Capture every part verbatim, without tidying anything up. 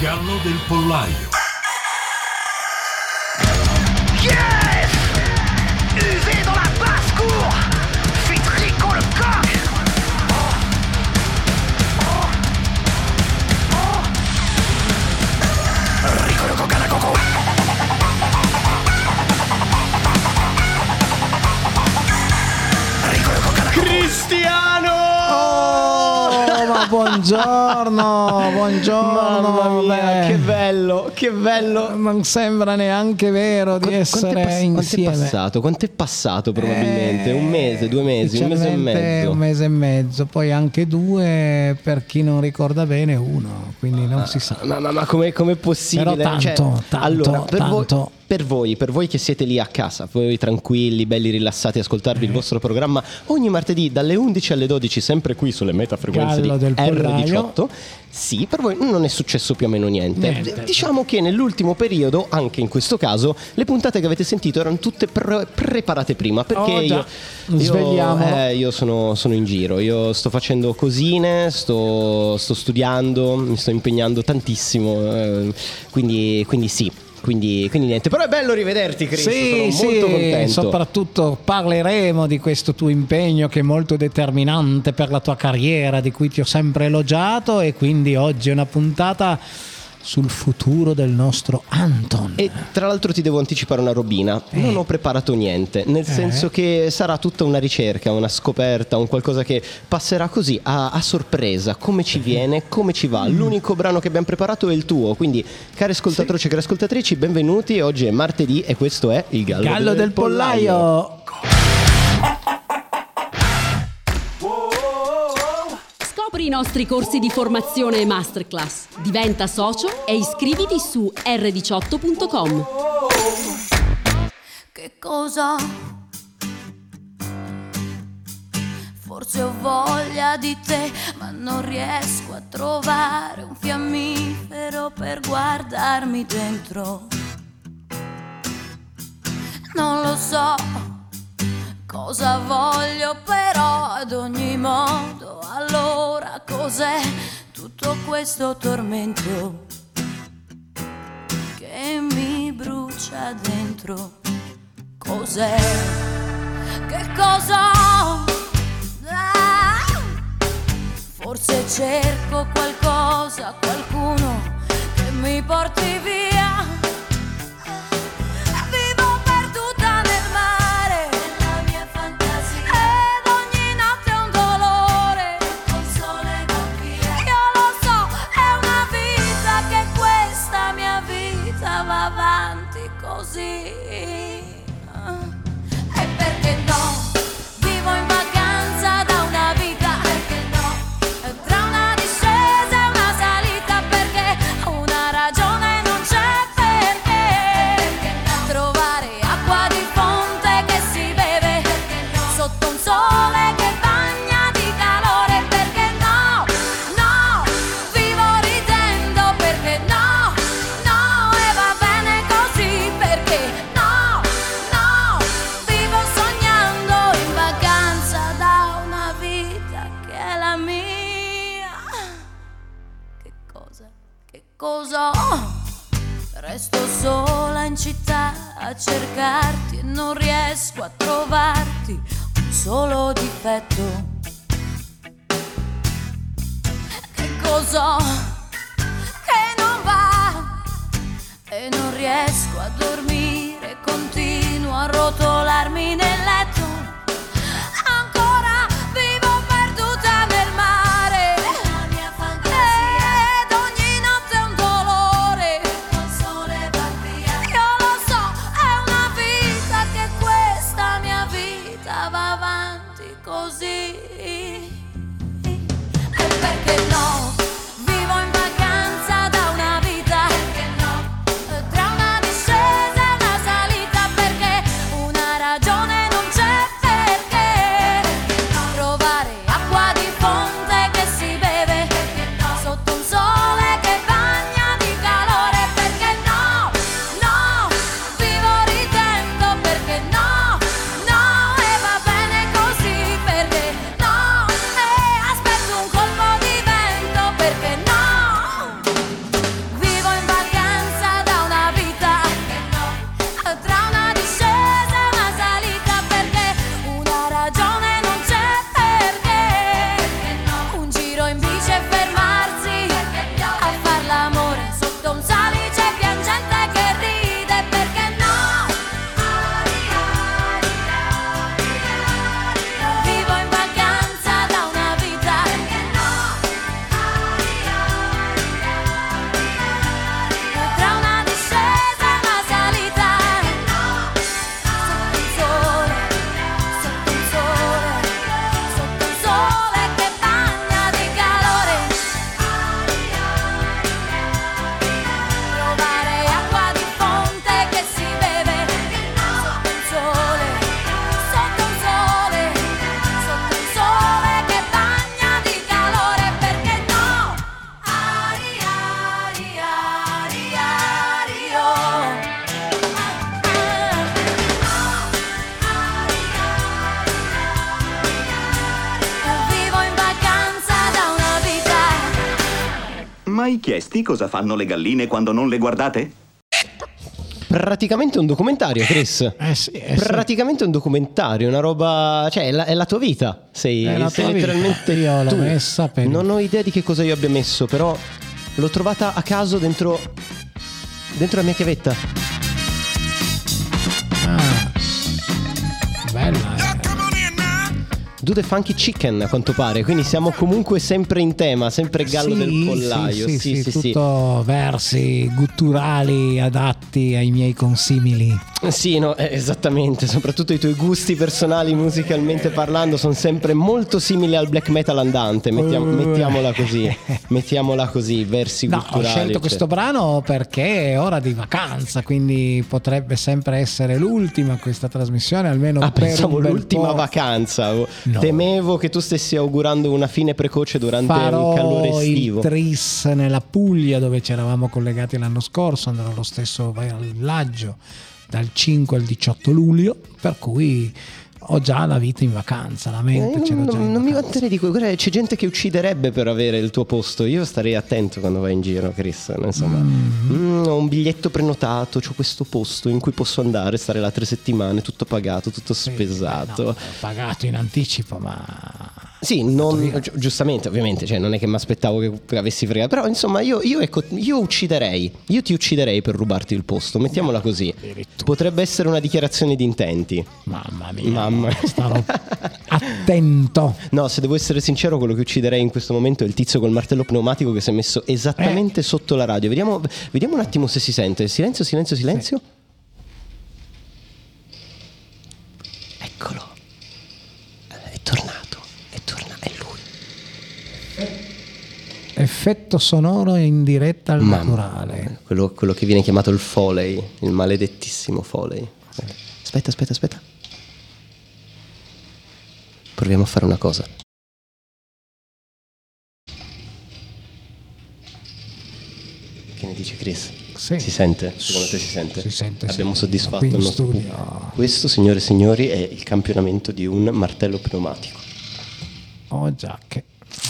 gallo del pollaio. Yes! Usé dans la basse-cour! Fait tricot le coq! Oh! Oh! Oh! Rico le coq à la coco! Rico le coq à la coco! Cristiano! Oh, ma buongiorno, buongiorno. Mamma mia, beh. che bello, che bello. Non sembra neanche vero di Qu- essere quanto è pass- insieme. Quanto è passato? Quanto è passato probabilmente? Eh, un mese, due mesi, un mese e ufficialmente mezzo. Un mese e mezzo, poi anche due, per chi non ricorda bene uno, quindi non si sa. Ma, ma, ma com'è, com'è possibile? Però tanto, Cioè, tanto, allora, per tanto. voi, per voi, per voi che siete lì a casa, voi tranquilli, belli rilassati, ascoltarvi il vostro programma ogni martedì dalle undici alle dodici, sempre qui sulle metafrequenze Gallo del di R pollaio. diciotto. Sì, per voi non è successo più o meno niente. Niente. Diciamo che nell'ultimo periodo, anche in questo caso, le puntate che avete sentito erano tutte pre- preparate prima, perché Oh, già. io, io, Svegliamolo. eh, io sono, sono in giro, io sto facendo cosine, sto, sto studiando, mi sto impegnando tantissimo, eh, quindi, quindi sì. Quindi, quindi niente, però è bello rivederti, Chris. Sì, sono molto sì, contento. soprattutto parleremo di questo tuo impegno che è molto determinante per la tua carriera, di cui ti ho sempre elogiato, e quindi oggi è una puntata sul futuro del nostro Anton. E tra l'altro ti devo anticipare una robina, non ho preparato niente, nel Eh. senso che sarà tutta una ricerca, una scoperta, un qualcosa che passerà così a, a sorpresa, come ci viene, come ci va. L'unico brano che abbiamo preparato è il tuo, quindi cari ascoltatori e cari ascoltatrici, benvenuti. Oggi è martedì e questo è il Gallo, Gallo del, del pollaio. Scopri i nostri corsi di formazione e masterclass. Diventa socio e iscriviti su erre diciotto punto com. Che cosa? Forse ho voglia di te, ma non riesco a trovare un fiammifero per guardarmi dentro. Non lo so cosa voglio, però ad ogni modo, allora cos'è tutto questo tormento che mi brucia dentro? Cos'è? Che cosa ho? Ah, forse cerco qualcosa, qualcuno che mi porti via. Vivo perduta nel mare, nella mia fantasia, ed ogni notte è un dolore col sole va via. Io lo so, è una vita che questa mia vita va avanti così. E perché no? Vivo in vacanza da una vita, perché no? Tra una discesa e una salita, perché una ragione non c'è, perché, perché no? Trovare acqua di fonte che si beve, perché no? Sotto un sole che bagna di calore, perché no? No, vivo ridendo, perché no? No, e va bene così, perché no? No, vivo sognando in vacanza da una vita che è la mia. Che cosa? Che cosa ho? Resto sola in città a cercarti e non riesco a trovarti un solo difetto. Che cosa ho? Che non va e non riesco a dormire, continuo a rotolarmi nel letto. Ancora vivo perduta nel mare, la mia fantasia, ed ogni notte è un dolore col sole va via. Io lo so, è una vita che questa mia vita va avanti così. E perché no? Vivo in vacanza da una vita, perché no? Tra una discesa e una salita, perché una ragione non c'è. Mai chiesti cosa fanno le galline quando non le guardate? Praticamente un documentario, Chris. Eh sì, eh sì. Praticamente un documentario, una roba, cioè è la, è la tua vita. Sei, È la sei tua vita. letteralmente Io l'ho tu. messa per- Non ho idea di che cosa io abbia messo, però l'ho trovata a caso dentro dentro la mia chiavetta. Ah, bella, eh. Do the Funky Chicken, a quanto pare, quindi siamo comunque sempre in tema, sempre gallo Sì, del pollaio. sì, sì, sì, tutto versi gutturali adatti ai miei consimili. Sì, no, eh, esattamente, soprattutto i tuoi gusti personali musicalmente parlando sono sempre molto simili al black metal andante, mettiamo- Uh. mettiamola così, mettiamola così, versi No, ho gutturali. scelto cioè. questo brano perché è ora di vacanza, quindi potrebbe sempre essere l'ultima questa trasmissione, almeno Ah, per pensavo un bel l'ultima po'. vacanza. No. Temevo che tu stessi augurando una fine precoce durante Farò un calore il estivo. tris nella Puglia dove ci eravamo collegati l'anno scorso, andrò allo stesso villaggio dal cinque al diciotto luglio, per cui ho già la vita in vacanza, la Eh, mente ce l'ho non, già in non mi vacanza. vanterei di quello. Guarda, c'è gente che ucciderebbe per avere il tuo posto. Io starei attento quando vai in giro, Chris. Insomma, Mm, ho un biglietto prenotato, ho questo posto in cui posso andare, stare là tre settimane, tutto pagato, tutto Sì, spesato. no, ho pagato in anticipo, ma Sì, non, gi- giustamente, ovviamente, cioè non è che mi aspettavo che, che avessi fregato, però insomma io, io, ecco, io ucciderei, io ti ucciderei per rubarti il posto, mettiamola così. addirittura. Potrebbe essere una dichiarazione di intenti. mamma mia, Mamma. starò attento. No, se devo essere sincero, quello che ucciderei in questo momento è il tizio col martello pneumatico che si è messo esattamente sotto la radio. Vediamo, vediamo un attimo se si sente. Silenzio, silenzio, silenzio. Eccolo. È tornato, è tornato, è lui. Effetto sonoro in diretta al Mamma. naturale. Quello, quello che viene chiamato il Foley, il maledettissimo Foley. Aspetta, aspetta, aspetta. Proviamo a fare una cosa. Che ne dici, Chris? Sì. Si sente? Secondo te si sente? Si sente, Abbiamo sì. soddisfatto Qui in il nostro studio. pubblico. Questo, signore e signori, è il campionamento di un martello pneumatico. Oh già che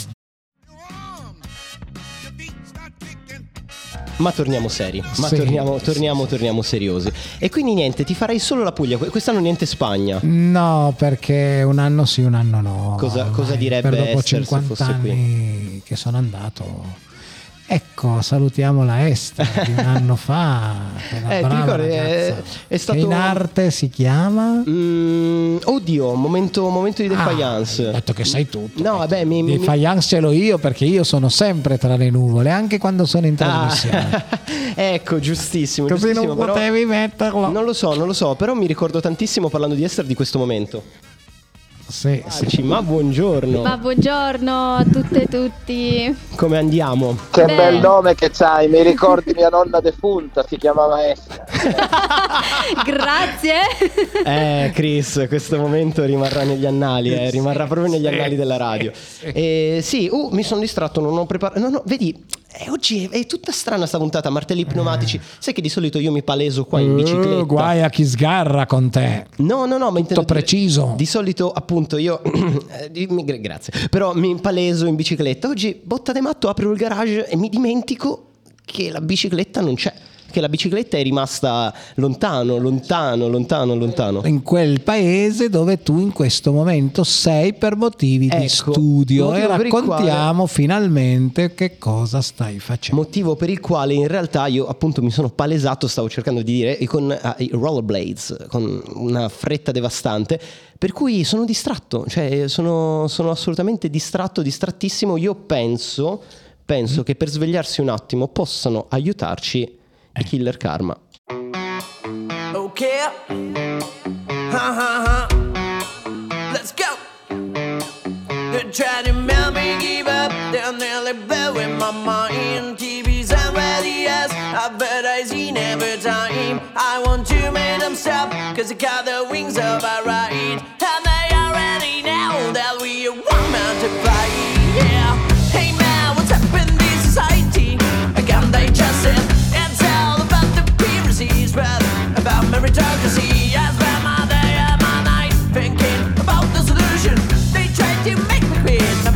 Ma torniamo seri, ma Sì, torniamo, sì, torniamo, sì. torniamo seriosi. E quindi niente, ti farei solo la Puglia, que- quest'anno niente Spagna. no, perché un anno sì, un anno no. Cosa- cosa Ormai, direbbe per dopo Esther se cinquanta fosse qui? anni che sono andato. Ecco, salutiamo la Esther di un anno fa. quella Eh, ti brava ricordi, è- ragazza, è stato- che in arte si chiama Mm, oddio, momento, momento di defiance. Ah, ho detto che sai tutto. No, vabbè, mi, mi- Defiance ce l'ho io perché io sono sempre tra le nuvole, anche quando sono in Ah, trasmissione. ecco, giustissimo. Così giustissimo, non però- potevi metterlo. Non lo so, non lo so, però mi ricordo tantissimo parlando di Esther di questo momento. Sì, sì. Arci, ma buongiorno. Ma buongiorno a tutte e tutti. Come andiamo? Che Beh. bel nome che c'hai, mi ricordi mia nonna defunta, si chiamava Esther. Grazie. Eh, Chris, questo momento rimarrà negli annali, eh, rimarrà proprio negli annali della radio. Eh, sì, uh, mi sono distratto, non ho preparato. No, no, vedi, eh, oggi è, è tutta strana sta puntata, martelli pneumatici. Sai che di solito io mi paleso qua in bicicletta. Uh, guai a chi sgarra con te. No, no, no, ma intendo dire, preciso. Di solito, appunto, io eh, di- mi- gra- grazie. Però mi paleso in bicicletta. Oggi, botta de matto, apro il garage e mi dimentico che la bicicletta non c'è. Che la bicicletta è rimasta lontano, lontano, lontano, lontano. In quel paese dove tu in questo momento sei per motivi di Ecco, studio e motivo per il raccontiamo finalmente che cosa stai facendo. Motivo per il quale in realtà io appunto mi sono palesato, stavo cercando di dire, e con ah, i rollerblades, con una fretta devastante, per cui sono distratto, cioè sono, sono assolutamente distratto, distrattissimo. Io penso, penso Mm. che per svegliarsi un attimo possano aiutarci i Killer Karma. Okay. Ha ha ha. Let's go. They try to make me give up. They're nearly blowing my mind. T Vs and radios, advertising every time. I want to make them stop, cause they got the wings of a ride. And they already know that we are one man to play. Yeah. Hey man, what's up in this society? I can't digest it. It's all about the piracies, but about meritocracy. I spend my day and my night thinking about the solution. They try to make me quit, but my values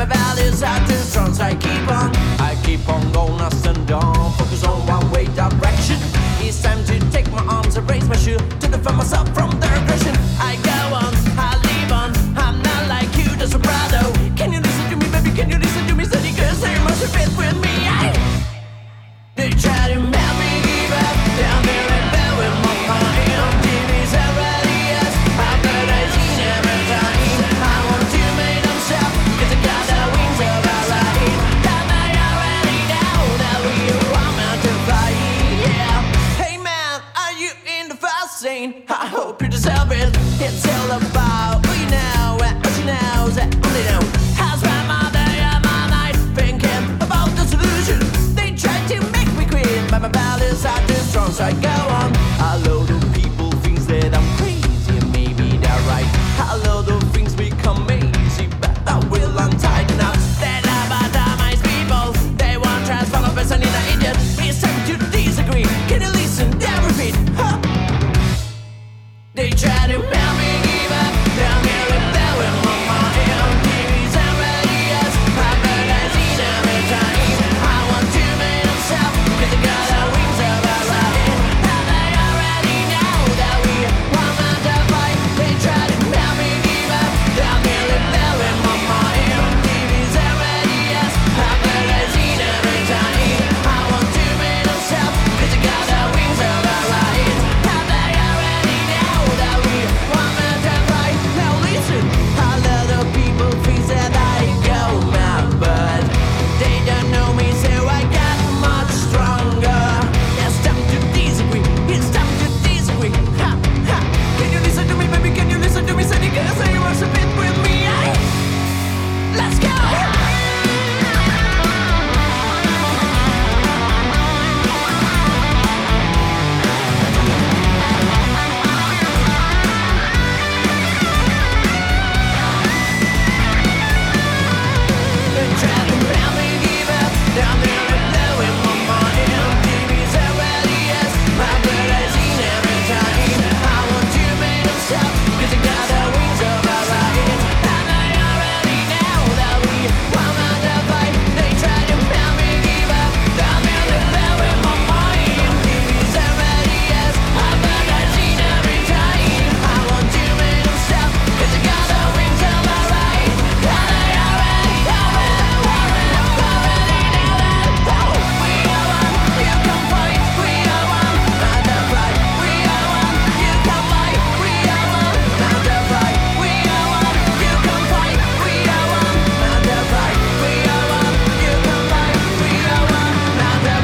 body's out too strong, so I keep on, I keep on going up and down, focus on one way direction. It's time to take my arms and raise my shoe to defend myself from their aggression. I go on, I live on, I'm not like you, the soprano. Can you listen to me, baby, can you listen to me, steady, cause they must have fit with me. I, they try to make me give up, down there and there with my mind. T V's already yes, I've heard I seen every time. I want to make them stop, cause I got the wings of our life. And I already know that we are meant to fly, yeah. Hey man, are you in the fast scene? I hope you deserve it. It's all about what you know, and what you know, that only know. I spend my day and my night thinking about the solution. They try to make me quit, but my body's out too strong, so I go on. A load of people thinks that I'm crazy, and maybe they're right. A load of things become easy, but I will untie the knots. They lobotomize people, they want transform a person in an idiot. It's time to disagree, can you listen, then repeat, huh? They try to make me give up, down here and there with my mind. T V's already yes, I've heard I seen every time. I want to make them stop, cause they got the wings of our life. And they already know that we want them to fight. They try to make me give up, down here and there with my mind. T V's already yes, I've heard I seen every time. I want to make them stop, cause they got the wings of our life. And they already know that we want them to fight. Now listen, a lot of people think that I go mad, but they don't know me, so I got much stronger. It's time to disagree, it's time to disagree. Ha, ha. Can you listen to me, baby? Can you listen to me? Say, can I say you a bit with me? Aye. Let's go! They try to make me give up, down there and there with my mind. T V's already yes, I've heard I seen every time. I want to make them stop, cause they got the wings of our life. And I already know that we want them to fight. They try to make me give up, down there and there with my mind. T V's already yes, I've heard I seen every time. I want to make them stop, cause they got the wings of our life. And I already know that, already know that, oh, we are one, you can fight, we are one, not to fight, we are one, you can fight, we are one, not to fight, we are one, you can fight, we are one, not to fight, we are one, you can fight, we are one, not to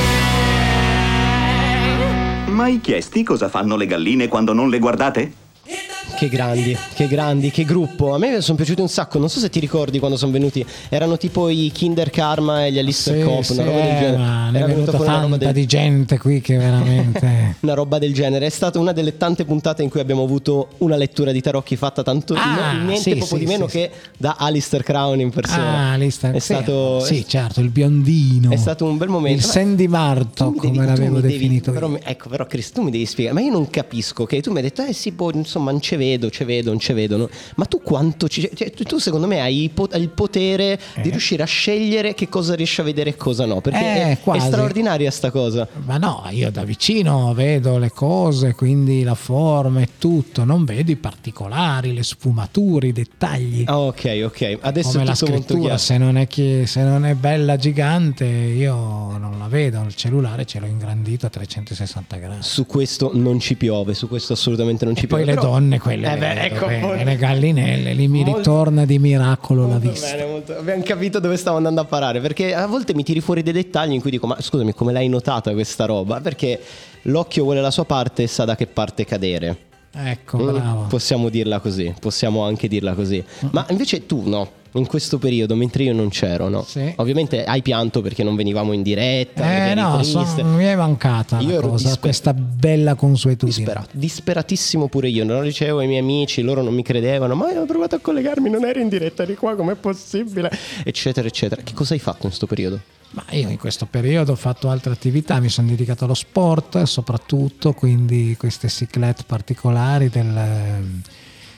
fight. Mai chiesti cosa fanno le galline quando non le guardate? Che grandi, che grandi, che gruppo. A me sono piaciuti un sacco. Non so se ti ricordi quando sono venuti. Erano tipo i Kinder Karma e gli Alistair Sì, Coop, sì, una roba del eh, genere. ma ne è Era venuta venuta fuori una roba tanta del... di gente qui che veramente una roba del genere. È stata una delle tante puntate in cui abbiamo avuto una lettura di tarocchi fatta tanto Ah, no- niente sì, poco sì, di meno sì, che da Alistair Crown in persona. Ah, Alistair, è sì, stato sì, certo, il biondino. È stato un bel momento. Il Ma Sandy Marto, tu mi devi- come tu l'avevo mi devi- definito però, io. ecco, però Chris, tu mi devi spiegare. Ma io non capisco, ok? Tu mi hai detto, eh sì, boh, insomma, non ci vedo, ci vedo, non ci vedo. no? Ma tu quanto ci... Cioè, tu, tu secondo me hai il po- il potere di Eh. riuscire a scegliere che cosa riesci a vedere e cosa no. Perché Eh, è, è quasi. straordinaria sta cosa. Ma no, io da vicino vedo le cose, quindi la forma e tutto, non vedo i particolari, le sfumature, i dettagli. Ah, ok, ok. Adesso Come è la tutto molto scrittura, chiaro. se non, è chi- se non è bella gigante, io non la vedo. Il cellulare ce l'ho ingrandito a trecentosessanta gradi. Su questo non ci piove, su questo assolutamente non ci E poi piove. le però- donne, quelle Eh beh, le, ecco, dove- molto- le gallinelle, lì mi molto- ritorna di miracolo la Molto vista. bene, molto- abbiamo capito dove stavo andando a parare, perché a volte mi tiri fuori dei dettagli in cui dico, ma scusami, come l'hai notata questa roba? Perché l'occhio vuole la sua parte e sa da che parte cadere. Ecco, Mm, bravo. Possiamo dirla così, possiamo anche dirla così. Ma invece tu no, in questo periodo, mentre io non c'ero, no? Sì. Ovviamente hai pianto perché non venivamo in diretta, perché Eh eri no, triste. son- mi è mancata Io la ero cosa, disper- questa bella consuetudine. Disperato, disperatissimo pure io, non lo dicevo ai miei amici, loro non mi credevano, ma io ho provato a collegarmi, non eri in diretta, eri qua, com'è possibile? Eccetera, eccetera. Che cosa hai fatto in questo periodo? Ma io in questo periodo ho fatto altre attività, mi sono dedicato allo sport soprattutto, quindi queste cyclette particolari del,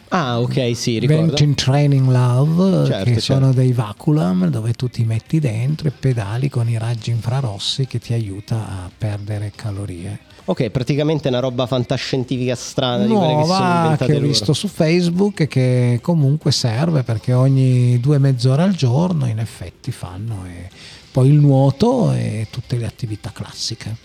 Ah, ok, sì, ricordo. Bench Training Love, Certo, che certo. sono dei vacuum dove tu ti metti dentro e pedali con i raggi infrarossi che ti aiuta a perdere calorie. Ok, praticamente una roba fantascientifica strana di quelle che si sono Nuova inventate che ho loro. visto su Facebook e che comunque serve, perché ogni due mezz'ora al giorno in effetti fanno, e poi il nuoto e tutte le attività classiche.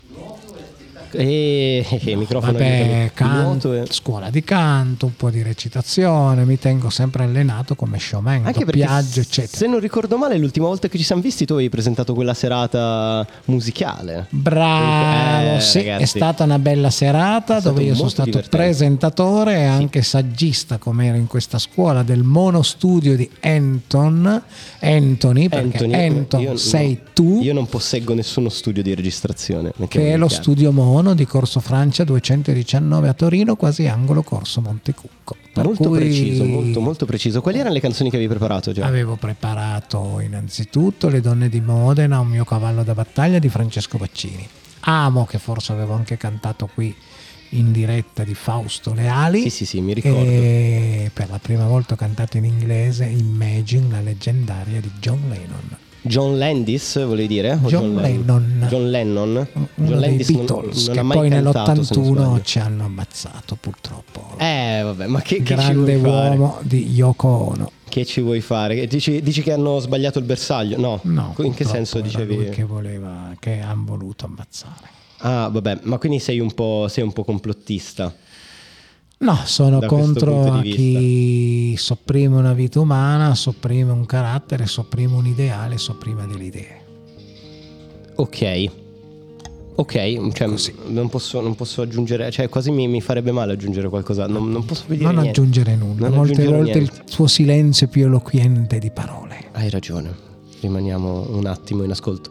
E il microfono Vabbè, aiutami. can- Nuoto e- scuola di canto, un po' di recitazione, mi tengo sempre allenato come showman, Anche perché, doppiaggio, eccetera. se non ricordo male, l'ultima volta che ci siamo visti tu avevi presentato quella serata musicale. Bravo, Eh, sì, ragazzi, è stata una bella serata è stato dove io sono molto stato divertente. presentatore e anche saggista, come ero in questa scuola del monostudio di Anton, Anthony, perché Anthony, Anton io no- sei tu, Io non posseggo nessuno studio di registrazione. che mettiamolo è in lo chiaro. studio mono di Corso Francia duecentodiciannove a Torino, quasi angolo Corso Montecucco. Per Molto cui preciso, molto molto preciso. Quali erano le canzoni che avevi preparato già? Avevo preparato innanzitutto Le donne di Modena, un mio cavallo da battaglia di Francesco Baccini. Amo, che forse avevo anche cantato qui in diretta, di Fausto Leali. Sì, sì, sì, mi ricordo. E per la prima volta ho cantato in inglese Imagine, la leggendaria di John Lennon. John Landis, volevi dire? O John Lennon. John Lennon. Uno John dei Landis non- Beatles, non che ha mai poi cantato, se non nell'ottantuno sbaglio. ci hanno ammazzato, purtroppo. Eh, vabbè, ma che, che ci Grande vuoi fare? uomo di Yoko Ono. Che ci vuoi fare? Dici, dici che hanno sbagliato il bersaglio? No. No, In che purtroppo senso era dicevi? lui che voleva, che hanno voluto ammazzare. Ah, vabbè, ma quindi sei un po', sei un po' complottista. No, sono Da questo contro punto a di chi sopprime una vita umana, sopprime un carattere, sopprime un ideale, sopprime delle idee. Ok. Ok, cioè, non, posso, non posso aggiungere, cioè quasi mi, mi farebbe male aggiungere qualcosa, non, non posso più dire Non niente. aggiungere nulla, Non molte aggiungere volte niente. il tuo silenzio è più eloquente di parole. Hai ragione, rimaniamo un attimo in ascolto.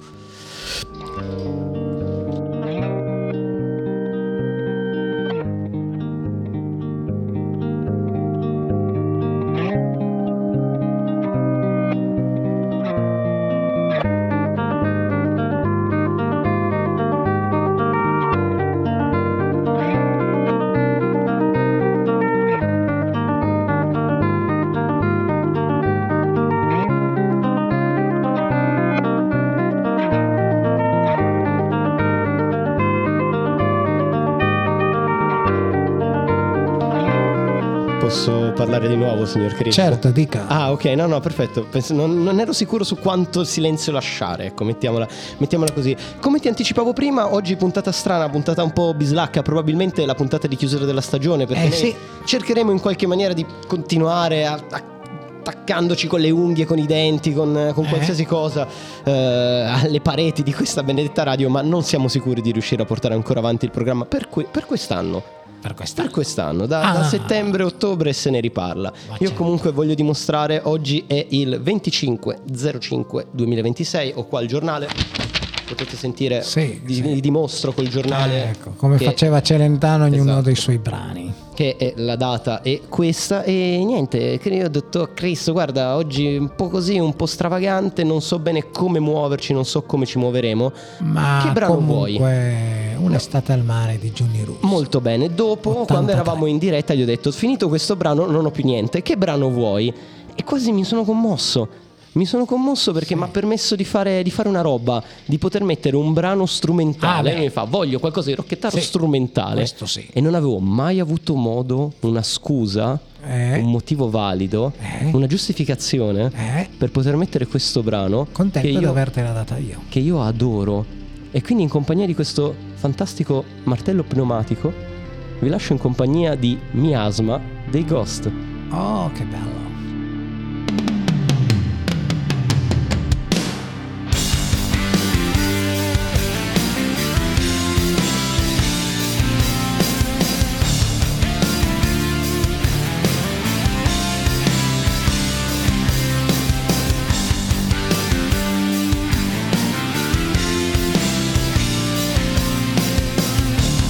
Posso parlare di nuovo, signor Cristo? Certo, dica. Ah, ok, no, no, perfetto. Penso- non, non ero sicuro su quanto silenzio lasciare, ecco, mettiamola, mettiamola così. Come ti anticipavo prima, oggi puntata strana, puntata un po' bislacca, probabilmente la puntata di chiusura della stagione, perché Eh, noi sì. cercheremo in qualche maniera di continuare a, a- attaccandoci con le unghie, con i denti, con, con Eh. qualsiasi cosa eh, alle pareti di questa benedetta radio, ma non siamo sicuri di riuscire a portare ancora avanti il programma per, que- per quest'anno. Per quest'anno. Per quest'anno, da, Ah. da settembre-ottobre se ne riparla. Ma Io certo. comunque voglio dimostrare, oggi è il venticinque zero cinque duemilaventisei, ho qua il giornale, potete sentire, Sì, di, sì. dimostro col giornale Eh, ecco, come che, faceva Celentano ognuno Esatto. dei suoi brani. che è la data è questa. E niente, che io ho detto a Cristo, guarda, oggi un po' così, un po' stravagante, non so bene come muoverci, non so come ci muoveremo. Ma Che brano comunque vuoi? un'estate al mare di Gianni Russo. Molto bene, dopo ottantatré. quando eravamo in diretta gli ho detto, finito questo brano non ho più niente, che brano vuoi? E quasi mi sono commosso. Mi sono commosso perché mi ha permesso di fare, di fare una roba, di poter mettere un brano strumentale. Ah, beh. E mi fa, voglio qualcosa di rocchettaro Sì, strumentale. questo sì. E non avevo mai avuto modo, una scusa, Eh? un motivo valido, Eh? una giustificazione Eh? per poter mettere questo brano Contento che di io, avertela data io. che io adoro. E quindi in compagnia di questo fantastico martello pneumatico vi lascio in compagnia di Miasma dei Ghost. Oh, che bello.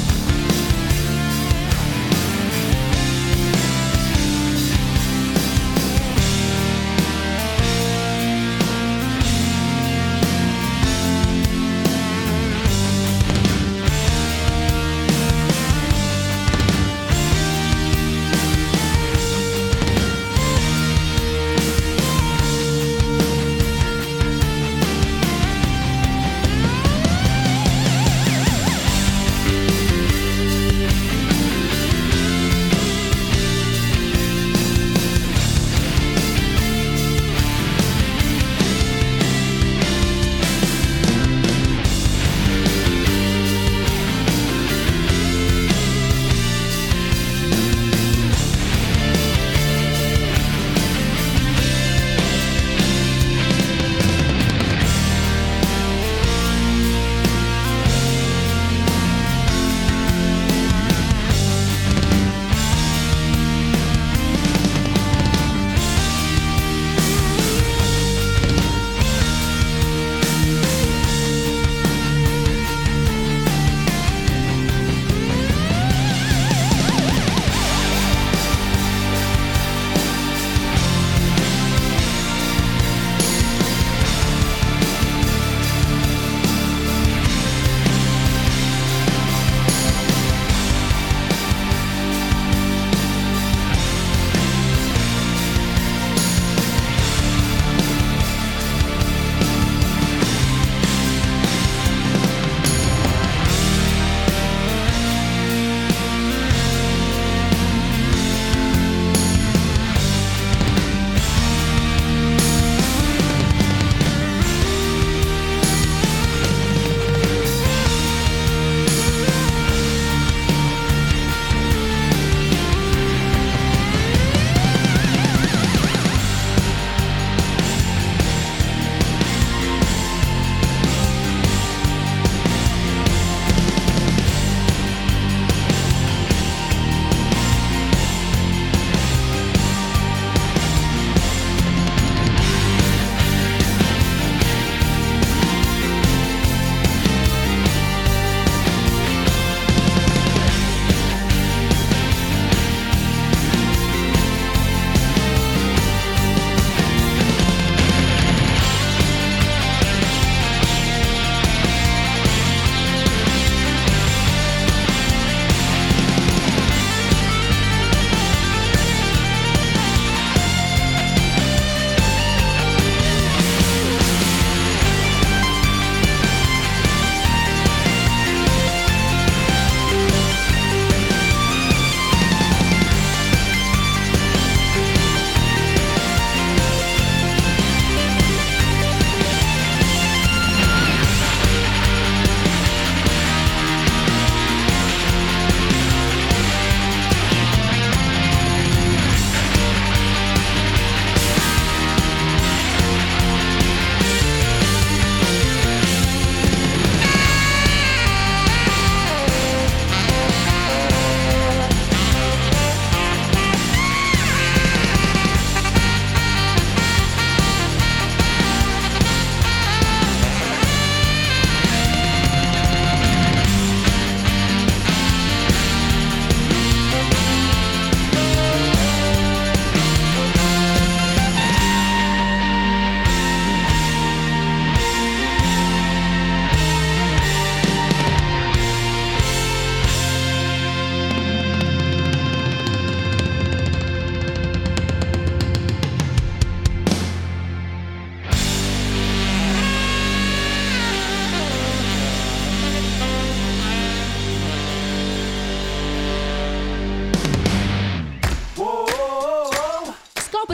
Thank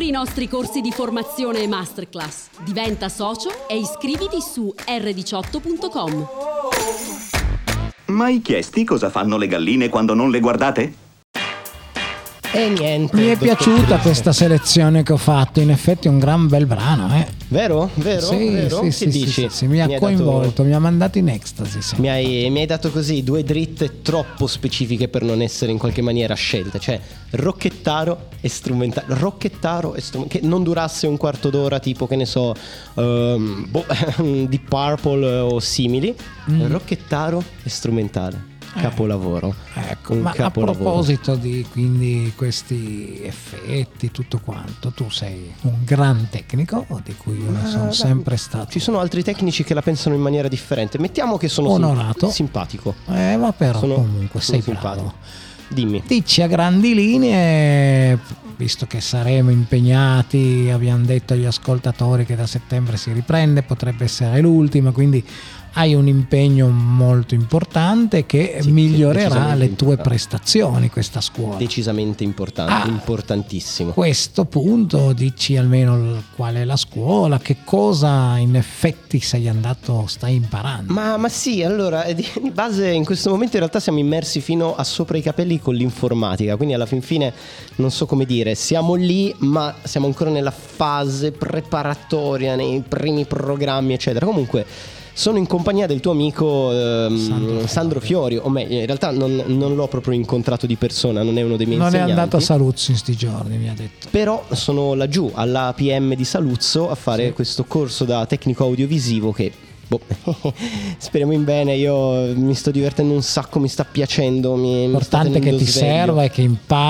i nostri corsi di formazione e masterclass. Diventa socio e iscriviti su erre diciotto punto com. Mai chiesti cosa fanno le galline quando non le guardate? E niente. Mi è dottor piaciuta Chris. questa selezione che ho fatto, in effetti è un gran bel brano, eh. Vero? Vero? Sì, Vero? sì, Che sì, dici? sì, sì, mi ha hai coinvolto, dato- mi ha mandato in ecstasy. Sì. Mi hai, mi hai dato così due dritte troppo specifiche per non essere in qualche maniera scelte, cioè rocchettaro e strumentale, rocchettaro e strumentale, che non durasse un quarto d'ora tipo, che ne so, ehm, boh, Deep Purple o simili, Mm. rocchettaro e strumentale, capolavoro. Ecco, Un ma a capolavoro. proposito di quindi questi effetti, tutto quanto, tu sei un gran tecnico di cui io ne sono beh, sempre stato. Ci sono altri tecnici che la pensano in maniera differente. Mettiamo che sono sim- Onorato. simpatico. Eh, ma però Sono- comunque sono sei simpatico. bravo. Dimmi. Dici a grandi linee, visto che saremo impegnati, abbiamo detto agli ascoltatori che da settembre si riprende, potrebbe essere l'ultima, quindi hai un impegno molto importante che Sì, migliorerà decisamente le tue importante. prestazioni, questa scuola. Decisamente importante, Ah. importantissimo. A questo punto dici almeno l- qual è la scuola, che cosa in effetti sei andato, stai imparando. Ma, ma sì, allora eh, di di base in questo momento in realtà siamo immersi fino a sopra i capelli con l'informatica, quindi alla fin fine non so come dire, siamo lì ma siamo ancora nella fase preparatoria, nei primi programmi eccetera. Comunque sono in compagnia del tuo amico ehm, Sandro Sandro, Fiori, o meglio in realtà non, non l'ho proprio incontrato di persona, non è uno dei miei Non è insegnanti. andato a Saluzzo in sti giorni, mi ha detto. Però sono laggiù alla P M di Saluzzo a fare Sì. questo corso da tecnico audiovisivo che boh, speriamo in bene. Io mi sto divertendo un sacco, mi sta piacendo, mi, mi sta L'importante è che tenendo ti sveglio. serva e che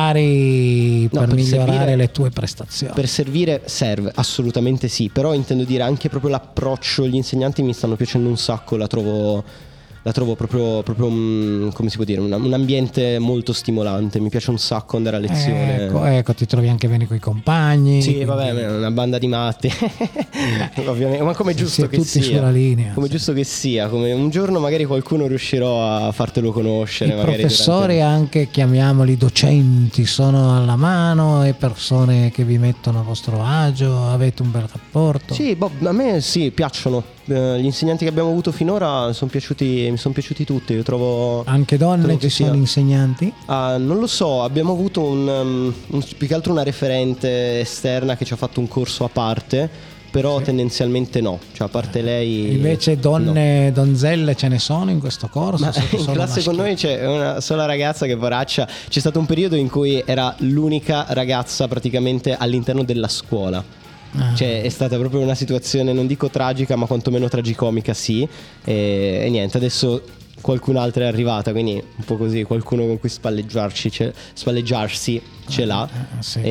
impari No, per, per migliorare servire- le tue prestazioni. Per servire serve, assolutamente sì. Però intendo dire anche proprio l'approccio. Gli insegnanti mi stanno piacendo un sacco. La trovo, la trovo proprio, proprio un- come si può dire, un, un ambiente molto stimolante. Mi piace un sacco andare a lezione. Ecco, ecco, ti trovi anche bene con i compagni. Sì, quindi vabbè, una banda di matti. Ovviamente, ma come è si- giusto si è che tutti sia. sulla linea, Come sì. giusto che sia, come un giorno magari qualcuno riuscirò a fartelo conoscere, I magari professori, durante- anche chiamiamoli docenti, sono alla mano, e persone che vi mettono a vostro agio, avete un bel rapporto. Sì, boh, a me sì, piacciono. Eh, gli insegnanti che abbiamo avuto finora sono piaciuti, mi sono piaciuti tutti. Io trovo Anche donne trovo ci che sono sia- insegnanti? Ah, non lo so, abbiamo avuto un, um, un- più che altro una referente esterna che ci ha fatto un corso a parte, però tendenzialmente no, cioè a parte lei. Invece donne, donzelle ce ne sono in questo corso? Ma Siete in solo classe con maschili? noi c'è una sola ragazza che poraccia. C'è stato un periodo in cui era l'unica ragazza praticamente all'interno della scuola. Ah. Cioè è stata proprio una situazione, non dico tragica, ma quantomeno tragicomica, sì. E, e niente, adesso qualcun altro è arrivata, quindi un po' così, qualcuno con cui spalleggiarci, ce- spalleggiarsi ce l'ha. Ah, sì.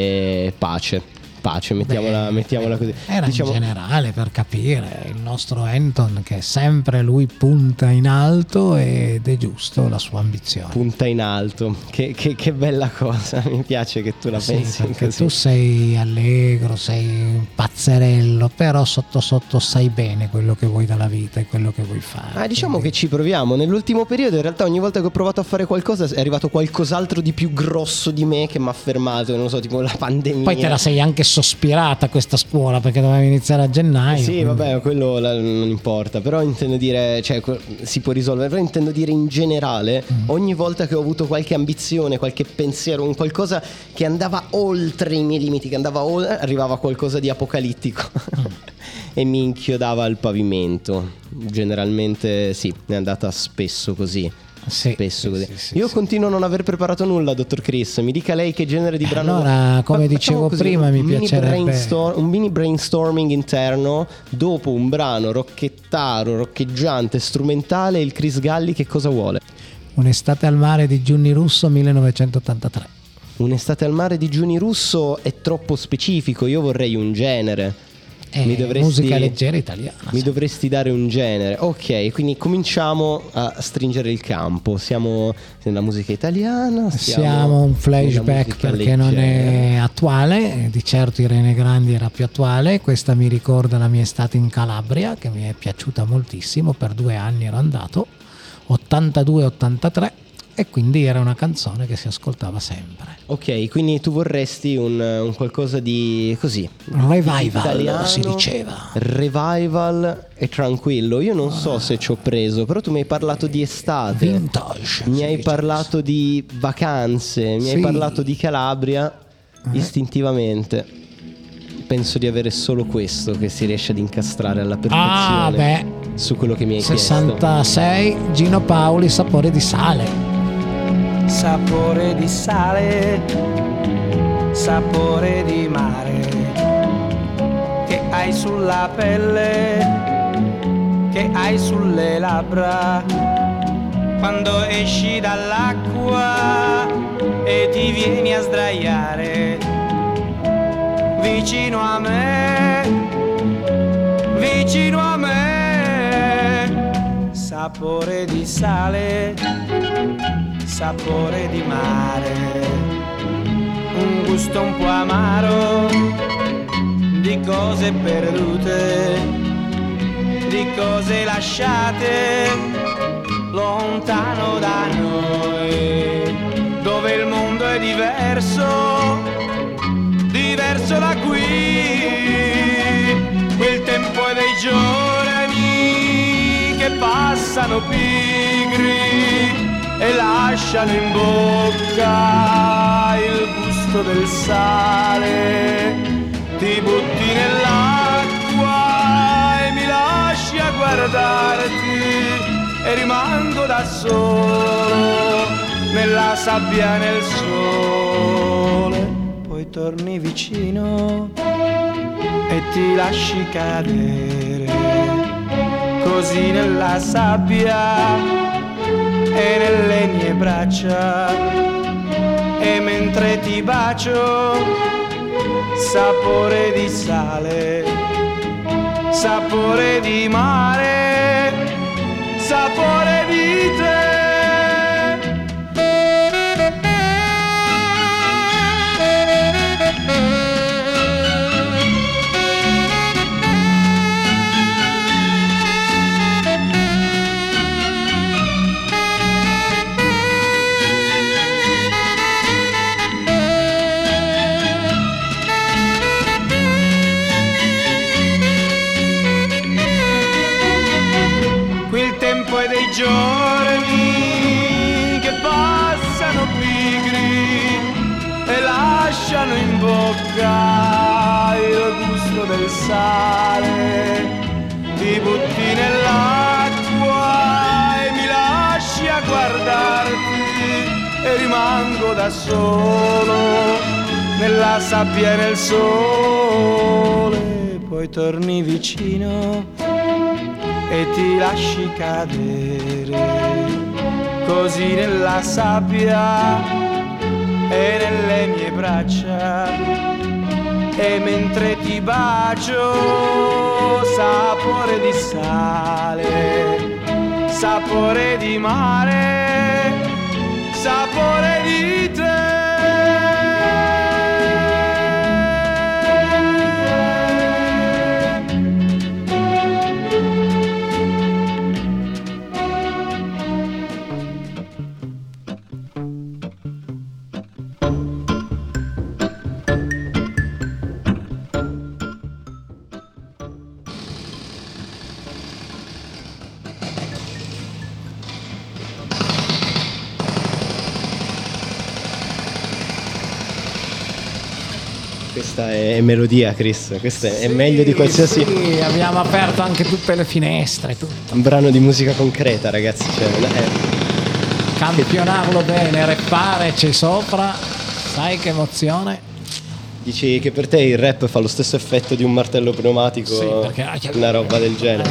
E pace. Pace, mettiamola, Beh, mettiamola così. Era Diciamo- in generale, per capire, il nostro Anton che sempre lui punta in alto, ed è giusto la sua ambizione. punta in alto, che, che- che bella cosa, mi piace che tu la Sì, pensi perché così. tu sei allegro, sei un pazzerello, però sotto sotto sai bene quello che vuoi dalla vita e quello che vuoi fare. Ah, diciamo Quindi- che ci proviamo. Nell'ultimo periodo in realtà ogni volta che ho provato a fare qualcosa è arrivato qualcos'altro di più grosso di me che mi ha fermato, non lo so, tipo la pandemia. Poi te la sei anche sospirata questa scuola, perché doveva iniziare a gennaio. Sì, quindi- vabbè, quello la- non importa, però intendo dire, cioè que- si può risolvere, però intendo dire in generale, Mm. ogni volta che ho avuto qualche ambizione, qualche pensiero, un qualcosa che andava oltre i miei limiti, che andava oltre, arrivava qualcosa di apocalittico Mm. e mi inchiodava al pavimento. Generalmente sì, è andata spesso così. Sì, Spesso sì, così. sì, sì, Io sì. continuo a non aver preparato nulla, dottor Chris. Mi dica lei che genere di brano. Allora, come Fa- dicevo facciamo prima, un mi mini piacerebbe- brainstorm- un mini brainstorming interno dopo un brano rocchettaro, roccheggiante, strumentale. Il Chris Galli che cosa vuole? Un'estate al mare di Giunni Russo, millenovecentottantatré. Un'estate al mare di Giuni Russo è troppo specifico. Io vorrei un genere. È Mi dovresti- musica leggera italiana. Mi sì. dovresti dare un genere. Ok, quindi cominciamo a stringere il campo. Siamo nella musica italiana. Siamo un nella flashback musica perché non è leggera. attuale, di certo Irene Grandi era più attuale. Questa mi ricorda la mia estate in Calabria, che mi è piaciuta moltissimo, per due anni ero andato, ottantadue ottantatré, e quindi era una canzone che si ascoltava sempre. Ok, quindi tu vorresti un, un qualcosa di così Revival, italiano, si diceva. Revival e tranquillo. Io non so se ci ho preso, però tu mi hai parlato di estate, Vintage, mi si hai dice. parlato di vacanze, mi Sì. hai parlato di Calabria. Istintivamente penso di avere solo questo che si riesce ad incastrare alla perfezione Ah, beh. su quello che mi hai sessantasei Gino Paoli, Sapore di sale. Sapore di sale, sapore di mare, che hai sulla pelle, che hai sulle labbra, quando esci dall'acqua e ti vieni a sdraiare vicino a me, vicino a me. Sapore di sale, sapore di mare, un gusto un po' amaro di cose perdute, di cose lasciate lontano da noi, dove il mondo è diverso, diverso da qui. Quel tempo è dei giorni che passano pigri e lasciano in bocca il gusto del sale. Ti butti nell'acqua e mi lasci a guardarti e rimango da solo nella sabbia, nel sole. Poi torni vicino e ti lasci cadere così nella sabbia e nelle mie braccia, e mentre ti bacio, sapore di sale, sapore di mare, sapore di te. Giorni che passano pigri e lasciano in bocca il gusto del sale. Ti butti nell'acqua e mi lasci a guardarti e rimango da solo nella sabbia e nel sole. Poi torni vicino e ti lasci cadere così nella sabbia e nelle mie braccia, e mentre ti bacio, sapore di sale, sapore di mare, sapore di te. Questa è melodia, Chris. Questa è meglio di qualsiasi. Sì, abbiamo aperto anche tutte le finestre, tutto. Un brano di musica concreta, ragazzi. Cioè, è... Campionarlo bene, rappare c'è sopra. Sai che emozione. Dici che per te il rap fa lo stesso effetto di un martello pneumatico? Sì, perché una roba del genere.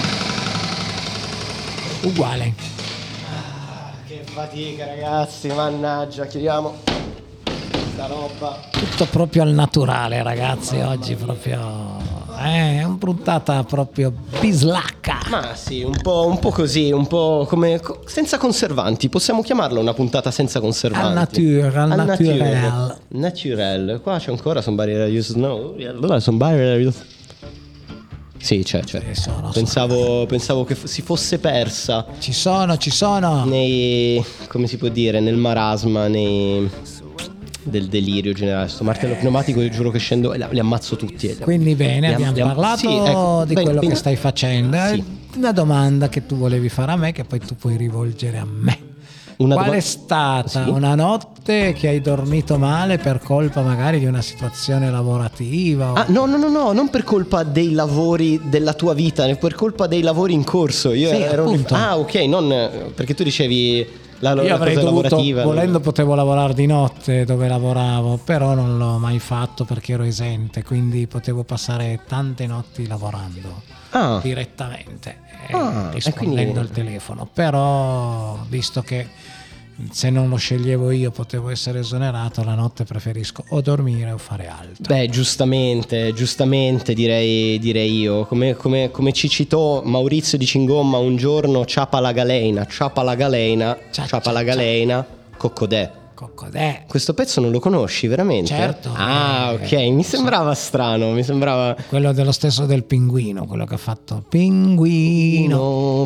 Uguale. Ah, che fatica, ragazzi, mannaggia, chiudiamo sta roba. Tutto proprio al naturale, ragazzi, oggi proprio eh, è una puntata proprio bislacca. Ma sì, un po', un po' così, un po' come senza conservanti. Possiamo chiamarla una puntata senza conservanti. Al nature, al, al naturel. Naturel. Qua c'è ancora Somebody That You Know. Somebody That You Sì, c'è, c'è. Sì, sono, pensavo, sono. pensavo che f- si fosse persa Ci sono, ci sono. nei, come si può dire, nel marasma, nei, del delirio generale. Sto martello pneumatico, io giuro che scendo e li ammazzo tutti. Quindi bene, Li am- abbiamo li am- parlato sì, ecco, di bene, quello bene. che stai facendo. Sì. Una domanda che tu volevi fare a me, che poi tu puoi rivolgere a me. Una Qual doma- è stata Sì? una notte che hai dormito male per colpa magari di una situazione lavorativa? o- Ah, no, no, no, no, non per colpa dei lavori della tua vita, né per colpa dei lavori in corso. Io Sì, ero appunto. Ah, ok, non perché tu dicevi la, la Io avrei cosa dovuto, lavorativa. volendo potevo lavorare di notte dove lavoravo, però non l'ho mai fatto perché ero esente, quindi potevo passare tante notti lavorando Ah. direttamente, eh, Ah, e rispondendo quindi- al telefono. Però visto che se non lo sceglievo io potevo essere esonerato, la notte preferisco o dormire o fare altro. Beh, giustamente, giustamente direi, direi io. Come, come- come ci citò Maurizio di Cingomma un giorno, ciapa la galena, ciapa la galena, Cia- ciapa cia- la galena, coccodè. Coccodè. Questo pezzo non lo conosci veramente? Certo. Ah, Eh, ok, mi sembrava strano, mi sembrava... Quello dello stesso del pinguino, quello che ha fatto pinguino. Pieno,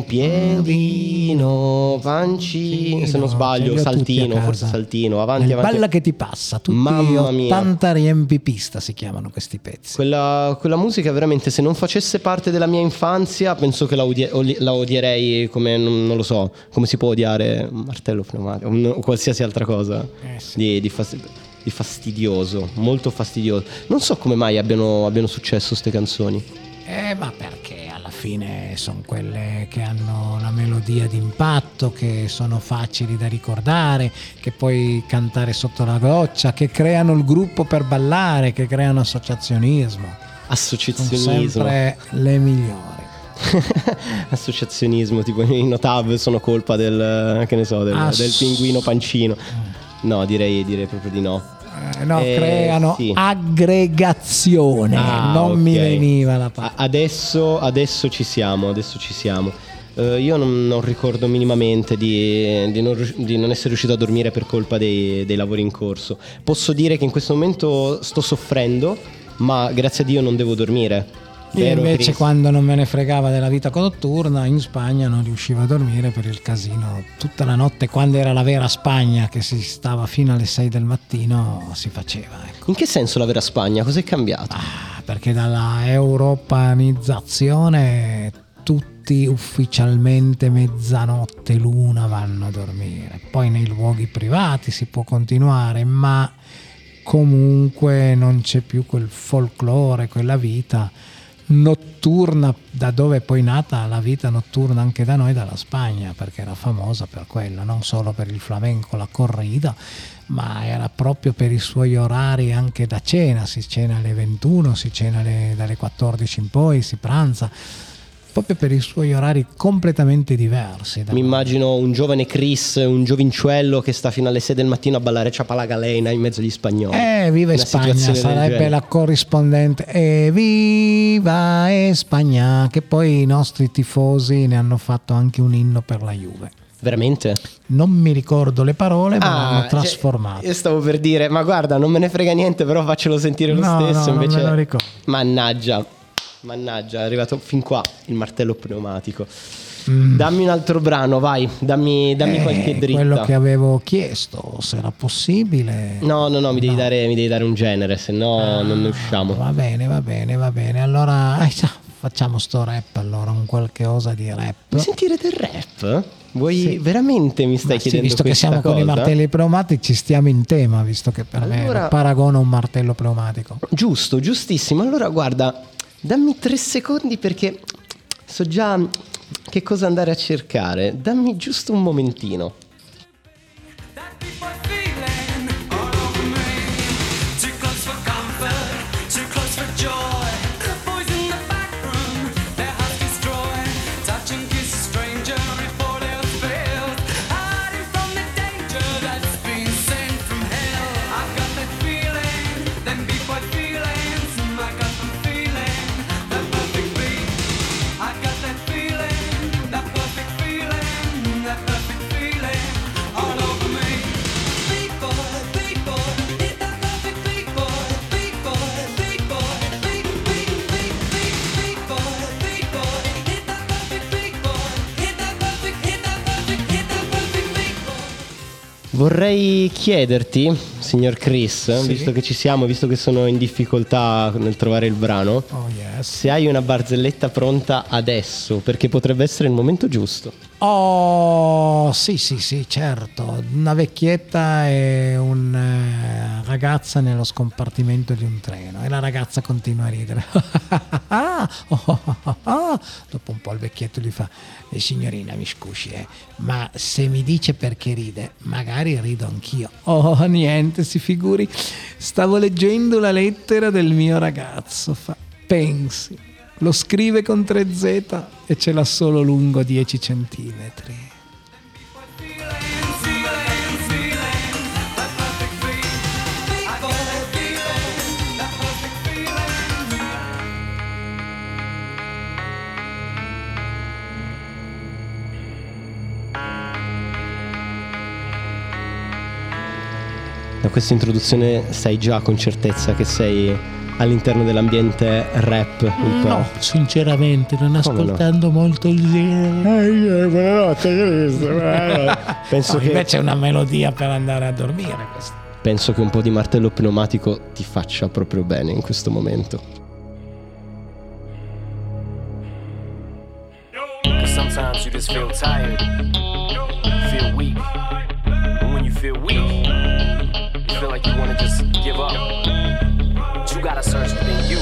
piedino, pancino, se non Ce sbaglio, li ho tutti a saltino, casa. forse saltino, avanti, Nel avanti. Balla che ti passa, tutti Mamma mia. ottanta riempipista si chiamano questi pezzi. Quella, quella musica veramente, se non facesse parte della mia infanzia, penso che la, odie- oli- la odierei come, non, non lo so, come si può odiare un martello pneumatico un- o qualsiasi altra cosa Eh sì. di, di fas- di fastidioso, molto fastidioso. Non so come mai abbiano, abbiano successo queste canzoni. Eh, ma perché alla fine sono quelle che hanno una melodia d'impatto, che sono facili da ricordare, che puoi cantare sotto la goccia, che creano il gruppo per ballare, che creano associazionismo. Sono Associazionismo. sempre le migliori. Associazionismo, tipo i Notav sono colpa del, che ne so, del, Ass- del pinguino pancino. No, direi, direi proprio di no. Eh, no, Eh, creano sì. aggregazione. Ah, non ok. mi veniva la parola. A- Adesso, adesso ci siamo, adesso ci siamo. Eh, io non, non ricordo minimamente di, di non, rius- di non essere riuscito a dormire per colpa dei, dei lavori in corso. Posso dire che in questo momento sto soffrendo, ma grazie a Dio non devo dormire. Io Vero, invece Chris? quando non me ne fregava della vita notturna in Spagna non riuscivo a dormire per il casino tutta la notte. Quando era la vera Spagna, che si stava fino alle sei del mattino, si faceva, ecco. In che senso la vera Spagna? Cos'è cambiato? Ah, perché dalla europanizzazione tutti ufficialmente mezzanotte l'una vanno a dormire. Poi nei luoghi privati si può continuare, ma comunque non c'è più quel folklore, quella vita notturna, da dove è poi nata la vita notturna anche da noi, dalla Spagna, perché era famosa per quello, non solo per il flamenco, la corrida, ma era proprio per i suoi orari anche da cena. Si cena alle ventuno, si cena alle- dalle quattordici in poi, si pranza, proprio per i suoi orari completamente diversi da Mi noi. immagino un giovane Chris, un giovincello che sta fino alle sei del mattino a ballare ciapa la galena in mezzo agli spagnoli. Eh, viva Una Spagna, situazione del sarebbe genere. la corrispondente. E viva Spagna, che poi i nostri tifosi ne hanno fatto anche un inno per la Juve. Veramente? Non mi ricordo le parole, ma l'hanno cioè, trasformato. io stavo per dire, ma guarda, non me ne frega niente, però faccelo sentire lo No, stesso. no, non invece... me lo ricordo. Mannaggia, mannaggia, è arrivato fin qua il martello pneumatico. Mm. Dammi un altro brano, vai, dammi, dammi Eh, qualche dritta. quello che avevo chiesto, se era possibile. No, no, no, mi devi, Dare, mi devi dare un genere, se no non ne usciamo. Va bene, va bene, va bene. Allora eh, già, facciamo sto rap, allora, un qualche cosa di rap. Vuoi sentire del rap? Vuoi Sì. veramente mi stai Ma sì, chiedendo visto che questa siamo cosa? con i martelli pneumatici, stiamo in tema, visto che per Allora- me paragono a un martello pneumatico. Giusto, giustissimo. Allora guarda, dammi tre secondi perché so già che cosa andare a cercare. Dammi giusto un momentino. That perfect feeling, that perfect feeling. Vorrei chiederti, signor Chris, Sì. visto che ci siamo, visto che sono in difficoltà nel trovare il brano, Oh yes. se hai una barzelletta pronta adesso, perché potrebbe essere il momento giusto. Oh, sì, sì, sì, certo. Una vecchietta e una ragazza nello scompartimento di un treno e la ragazza continua a ridere. Ah, oh, oh, oh, oh. Dopo un po' il vecchietto gli fa: "Eh, signorina, mi scusi, eh, ma se mi dice perché ride, magari rido anch'io." Oh, niente, si figuri. Stavo leggendo la lettera del mio ragazzo. Fa, pensi. Lo scrive con tre Z e ce l'ha solo lungo dieci centimetri. Da questa introduzione sai già con certezza che sei all'interno dell'ambiente rap un po'. No, sinceramente, non Come ascoltando molto il genere. Buonanotte, Penso No, che invece è una melodia per andare a dormire questa. penso che un po' di martello pneumatico ti faccia proprio bene in questo momento. Sometimes you just feel tired, feel weak. And when you feel weak, you feel like you want to just give up. But you gotta search within you.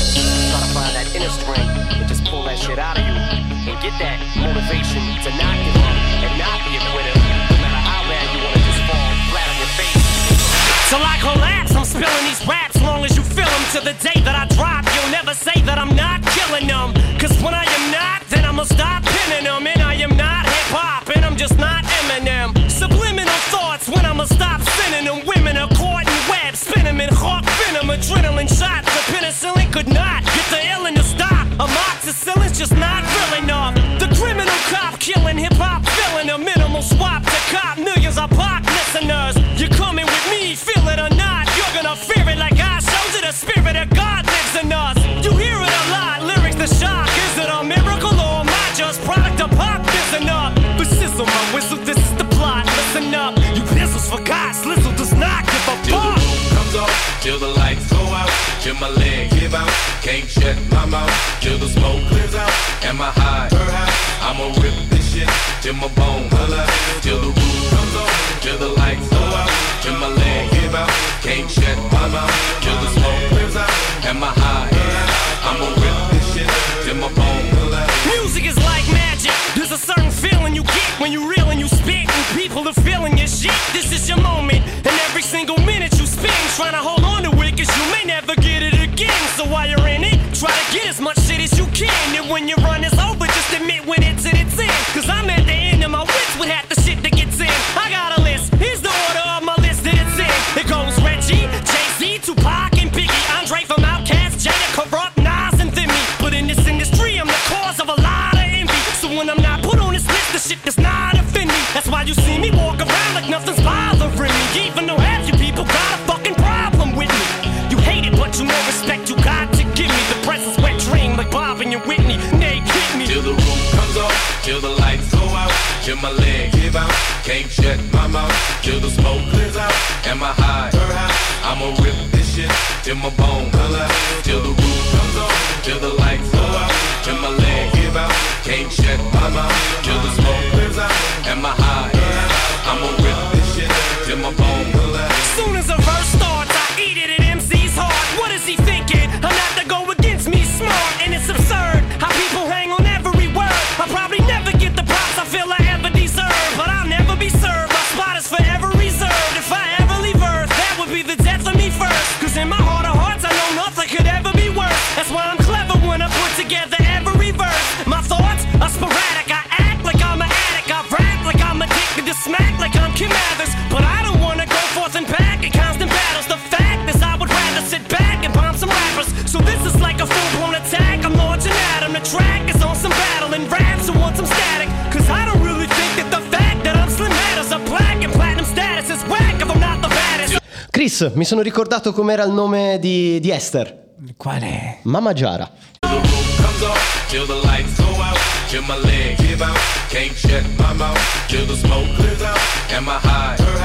Try to find that inner strength and just pull that shit out of you. And get that motivation to not give up and not be a quitter. No matter how bad you want to just fall flat on your face. Till I collapse, I'm spilling these raps. Long as you feel them to the day that I drop, you'll never say that I'm not killing them. Cause when I am not, then I'ma stop pinning them. And I am not hip-hop, and I'm just not Eminem. Subliminal thoughts when I'ma stop sending them. Women are caught in webs, spin them in hawk venom. Adrenaline shots, the penicillin could not get the illin to stop. Amoxicillin's just not real enough. The criminal cop killing hip-hop, filling a minimal swap to cop. Millions of pop listeners. You're coming with me, feel it or not. You're gonna fear it like I showed you. The spirit of God lives in us. You hear it a lot, lyrics the shock. Is it a miracle or am I just product of pop? Listen up, but sizzle my whistle, this is the plot. Listen up, you pistols forgot, Slizzle does not give a Till the fuck. roof comes off, till the lights go out, till my leg give out, can't shut my mouth, till the smoke clears out, and my high, her high, I'ma rip this shit, till my bone holla, till the roof comes off, till the lights go out, till my leg give out, can't shut my mouth, till the smoke clears out, and my high, I'ma rip this shit, till my bone holla. Music is like magic. There's a certain feeling you get when you reel and you spit, and people are feeling your shit. This is your moment, and every single minute you spend trying to hold on to it, cause you may never get it again. So while you're in it, try to get as much shit as you can. And when your run is over, just admit when it's in its end. Cause I'm at the end of my wits with half the shit that gets in. I got a list, here's the order of my list that it's in. It goes Reggie, Jay-Z, Tupac, and Biggie, Andre from Outkast, Jada, Corrupt, Nas, and Thimmy. But in this industry, I'm the cause of a lot of envy. So when I'm not put on this list, the shit does not offend me. That's why you see me walk around like nothing's bothering me. Even though half you people got a fucking problem with me. You hate it, but you know respect you got to give me. The presence wet dream like Bob and your Whitney. Nay, hit me. Till the roof comes off, till the lights go out, till my leg give out, can't shut my mouth, till the smoke clears out, and my high, her high, I'ma rip this shit, till my bone holla, till the roof comes off, till the lights go out, till my leg give out, can't shut my mouth, till the smoke clears out, and my high, I'ma rip this shit, till my bone holla. Soon as a verse starts, I eat it at M C's heart. What is he thinking? I'm not to go against me smart, and it's absurd how people hang on every word. I'll probably never get the props I feel I ever deserve, but I'll never be served. My spot is forever reserved. If I ever leave Earth, that would be the death of me first. Cause in my heart of hearts, I know nothing could ever be worse. That's why I'm clever when I put together every verse. My thoughts are sporadic. I act like I'm an addict. I rap like I'm addicted to smack like I'm Kim Mathers. But I don't wanna go forth and back in constant battles. The fact is I would rather sit back and bomb some rappers. So this is like a full-blown attack. I'm launching at 'em. The track is on some battle and raps who want some static. Cause I don't really think that the fact that I'm slim matters. A black and platinum status is whack if I'm not the baddest. Chris, mi sono ricordato com'era il nome di, di Esther. Qual è? Mama Giara. Till the roof comes off, till the lights go out, till my leg give out, can't shut my mouth, till the smoke clears out, and my high, her high,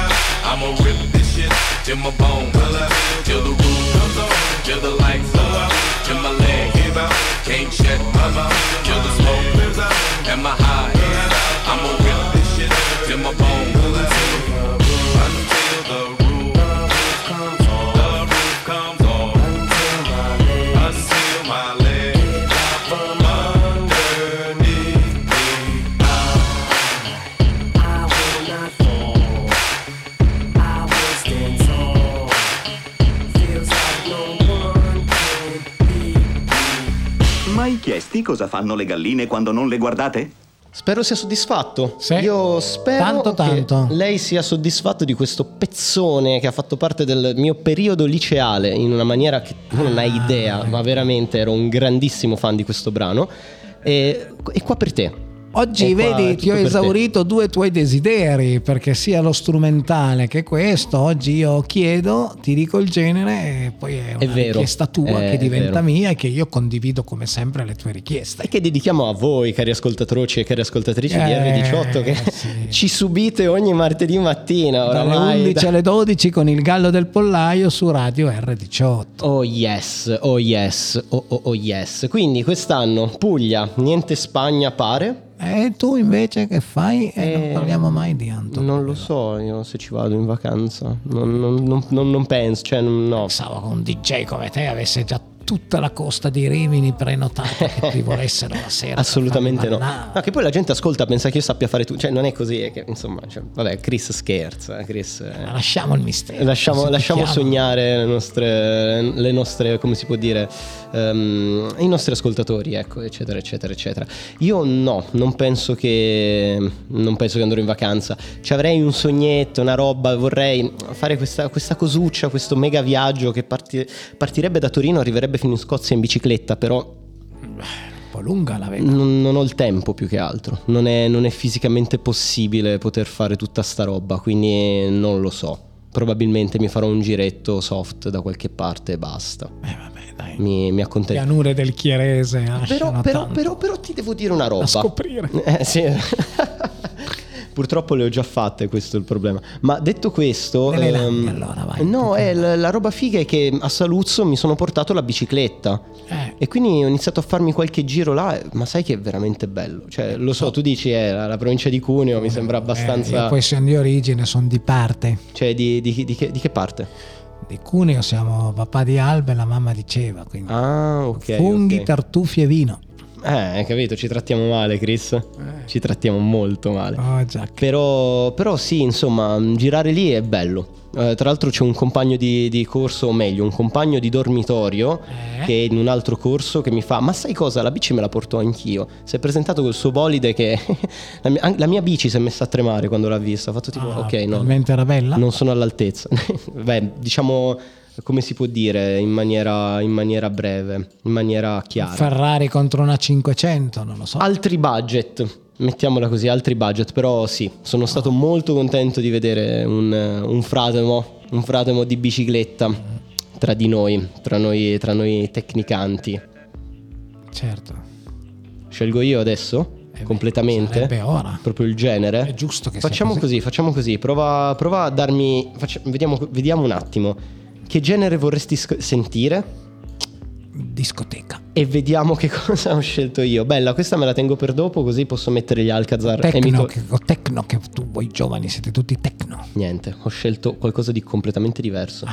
I'ma rip this shit till my bone, till the roof comes on, till the lights go out, till my leg give out, can't shut my mouth, till the smoke clears out, and my high is out. I'ma rip this shit till my bone, until the roof comes on, the roof comes on, until my leg out from underneath me. I will not fall, I will stand tall. Feels like no one can beat me. Mai chiesti cosa fanno le galline quando non le guardate? Spero sia soddisfatto. Sì. Io spero Tanto, che tanto. lei sia soddisfatto di questo pezzone che ha fatto parte del mio periodo liceale in una maniera che tu non hai idea, ma veramente ero un grandissimo fan di questo brano. E, e qua per te. Oggi E qua vedi, è ti ho tutto per te. esaurito due tuoi desideri, perché sia lo strumentale che questo. Oggi io chiedo, ti dico il genere e poi è una È vero, richiesta tua è- che è diventa vero. mia e che io condivido come sempre le tue richieste. E che dedichiamo a voi, cari ascoltatori e cari ascoltatrici di Eh, R diciotto, che sì. ci subite ogni martedì mattina Dalle oramai. undici da- alle dodici con il Gallo del Pollaio su Radio R diciotto. Oh yes, oh yes, oh, oh, oh yes. Quindi quest'anno Puglia, niente Spagna pare. E tu invece che fai? Eh, Eh, non parliamo mai di Antonio. Non lo so io se ci vado in vacanza. Non, non- non- non- non penso, cioè non- no. Pensavo che un D J come te avesse già tutta la costa di Rimini prenotata che ti volessero la sera. Assolutamente no. per farmi No, che poi la gente ascolta, pensa che io sappia fare tutto. Cioè, non è così. È che, insomma, cioè, vabbè, Chris scherza. eh, Chris, eh. Ma lasciamo il mistero. Lasciamo, Così ti lasciamo chiamo. sognare le nostre, le nostre, come si può dire, ehm, i nostri ascoltatori, ecco, eccetera, eccetera, eccetera. Io no, non penso che, non penso che andrò in vacanza. Ci avrei un sognetto, una roba, vorrei fare questa, questa cosuccia, questo mega viaggio che parti- partirebbe da Torino, arriverebbe fino in Scozia in bicicletta, però Un po' lunga la vedo. non, non ho il tempo più che altro, non è, non è fisicamente possibile poter fare tutta sta roba, quindi non lo so. Probabilmente mi farò un giretto soft da qualche parte e basta. Eh vabbè, dai. Mi, mi accontento. Pianure del Chierese Però, lasciano però, tanto però, però ti devo dire una roba. da scoprire. Eh, sì. Purtroppo le ho già fatte, questo è il problema. Ma detto questo, Me le lampi, ehm, allora, vai. no, è la, la roba figa è che a Saluzzo mi sono portato la bicicletta. Eh. E quindi ho iniziato a farmi qualche giro là, ma sai che è veramente bello. Cioè, lo so, tu dici, eh, la, la provincia di Cuneo mi sembra Eh, abbastanza. io poi sono di origine, sono di parte. Cioè, di, di- di che, di che parte? Di Cuneo siamo papà di Alba e la mamma di Ceva, quindi Ah, ok. funghi, ok. tartufi e vino. Eh, hai capito, ci trattiamo male, Chris. Ci trattiamo molto male. Oh, già. Però, però sì, insomma, girare lì è bello. Eh, tra l'altro c'è un compagno di, di corso, o meglio, un compagno di dormitorio Eh? che è in un altro corso che mi fa: ma sai cosa? La bici me la porto anch'io. Si è presentato col suo bolide che la, mia, an- la mia bici si è messa a tremare quando l'ha vista. Ha fatto tipo, Ah, ok, no, talmente era bella? non sono all'altezza. Beh, diciamo, come si può dire, in maniera, in maniera breve, in maniera chiara. Ferrari contro una cinquecento, non lo so. Altri budget, mettiamola così, altri budget, però sì, sono stato molto contento di vedere un, un fratemo, un fratemo di bicicletta tra di noi, tra noi, tra noi tecnicanti. Certo. Scelgo io adesso? Eh beh, Completamente? sarebbe ora. Proprio il genere? È giusto che sia Facciamo così. così, facciamo così, prova, prova a darmi, faccia- vediamo, vediamo un attimo, che genere vorresti sc- sentire? Discoteca. E vediamo che cosa ho scelto io. Bella, questa me la tengo per dopo, così posso mettere gli Alcazar e mi Tecno, to- che, o tecno, che tu voi giovani siete tutti tecno. Niente, ho scelto qualcosa di completamente diverso.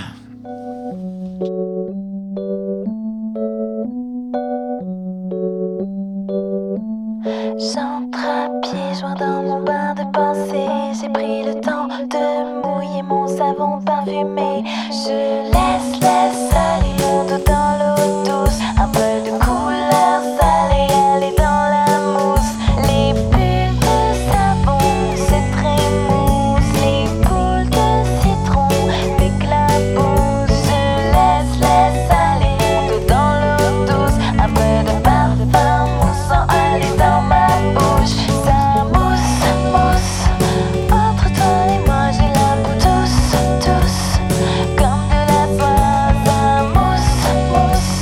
J'entre à pieds joints dans mon bain de pensée. J'ai pris le temps de mouiller mon savon parfumé. Je laisse, laisse aller mon dos dans l'eau douce. Un peu de couleur salée aller dans la mousse. Les bulles de savon se trémoussent. Les boules de citron m'éclaboussent. Je laisse, laisse aller mon dos dans l'eau douce. Un peu de parfum moussant aller dans ma bouche. Ça mousse, mousse. Entre toi et moi j'ai la boue douce, douce. Comme de la soie. Ça mousse, mousse.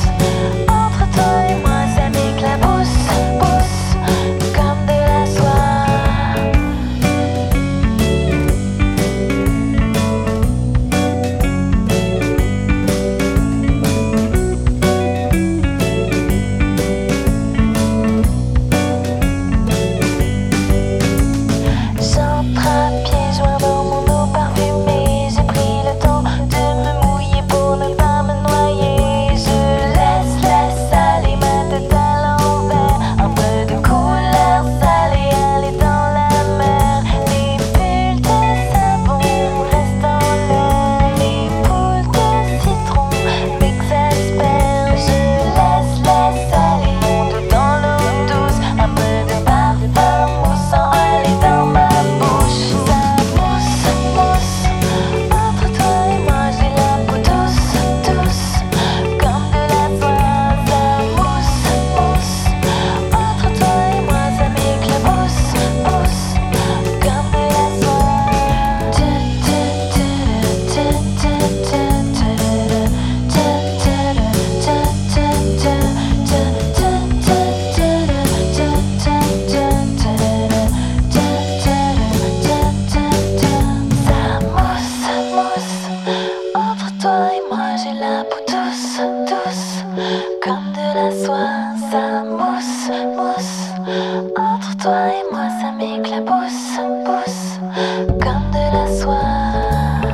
Entre toi et moi, ça m'éclabousse, pousse comme de la soie.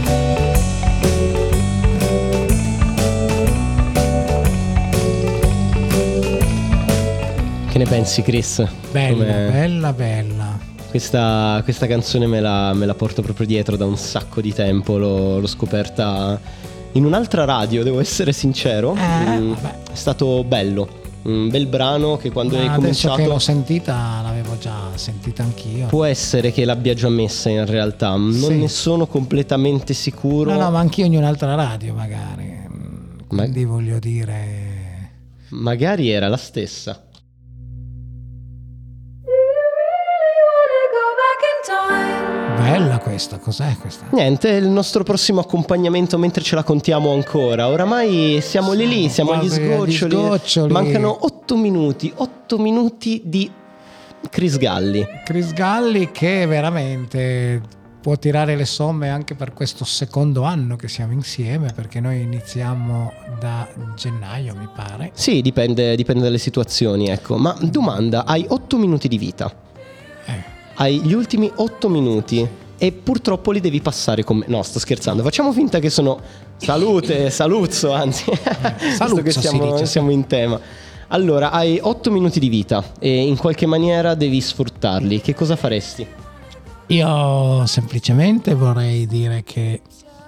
Che ne pensi, Chris? Bella, Come... bella, bella. Questa, questa canzone me la, me la porto proprio dietro da un sacco di tempo. L'ho, l'ho scoperta in un'altra radio, devo essere sincero. Eh, mm, è stato bello. Un bel brano che quando Ma hai adesso cominciato. che l'ho sentita, l'avevo già sentita anch'io. Può essere che l'abbia già messa in realtà, non Sì. ne sono completamente sicuro. No, no, ma anch'io in un'altra radio magari. Quindi Ma- voglio dire. Magari era la stessa. Bella questa, cos'è questa? Niente, il nostro prossimo accompagnamento mentre ce la contiamo ancora. Oramai siamo lì lì, siamo agli quasi agli sgoccioli. sgoccioli. Mancano otto minuti, otto minuti di Chris Galli. Chris Galli che veramente può tirare le somme anche per questo secondo anno che siamo insieme, perché noi iniziamo da gennaio, mi pare. Sì, dipende, dipende dalle situazioni, ecco. Ma domanda, hai otto minuti di vita. Eh. Hai gli ultimi otto minuti e purtroppo li devi passare con me. No, sto scherzando. Facciamo finta che sono salute, saluzzo, anzi. Visto che Saluzzo si siamo, dice, sì. siamo in tema. Allora, hai otto minuti di vita e in qualche maniera devi sfruttarli. Che cosa faresti? Io semplicemente vorrei dire che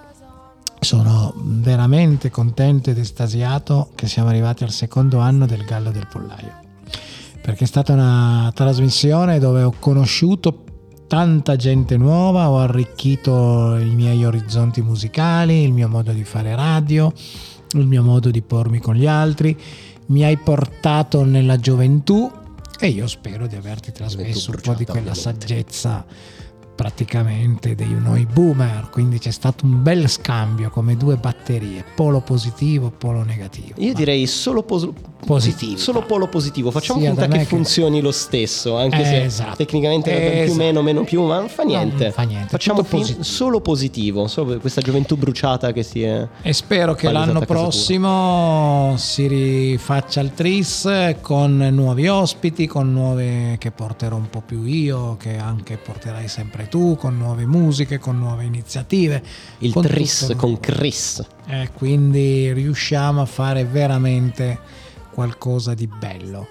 sono veramente contento ed estasiato che siamo arrivati al secondo anno del Gallo del Pollaio, perché è stata una trasmissione dove ho conosciuto tanta gente nuova, ho arricchito i miei orizzonti musicali, il mio modo di fare radio, il mio modo di pormi con gli altri, mi hai portato nella gioventù e io spero di averti trasmesso un po' di quella saggezza praticamente dei noi boomer, quindi c'è stato un bel scambio come due batterie, polo positivo, polo negativo. Io Ma direi solo pos- positivo. Solo polo positivo. Facciamo Sia finta da che me che- funzioni lo stesso, anche Eh, se esatto. tecnicamente era più Esatto. meno, meno più, ma non fa niente. non fa niente, Facciamo tutto fin- positivo. solo positivo, solo per questa gioventù bruciata che si è. E spero che palesata l'anno a casa tua. prossimo si rifaccia il tris con nuovi ospiti, con nuove che porterò un po' più io, che anche porterai sempre tu, con nuove musiche, con nuove iniziative. Il con tris tutto- con Chris. E quindi riusciamo a fare veramente qualcosa di bello.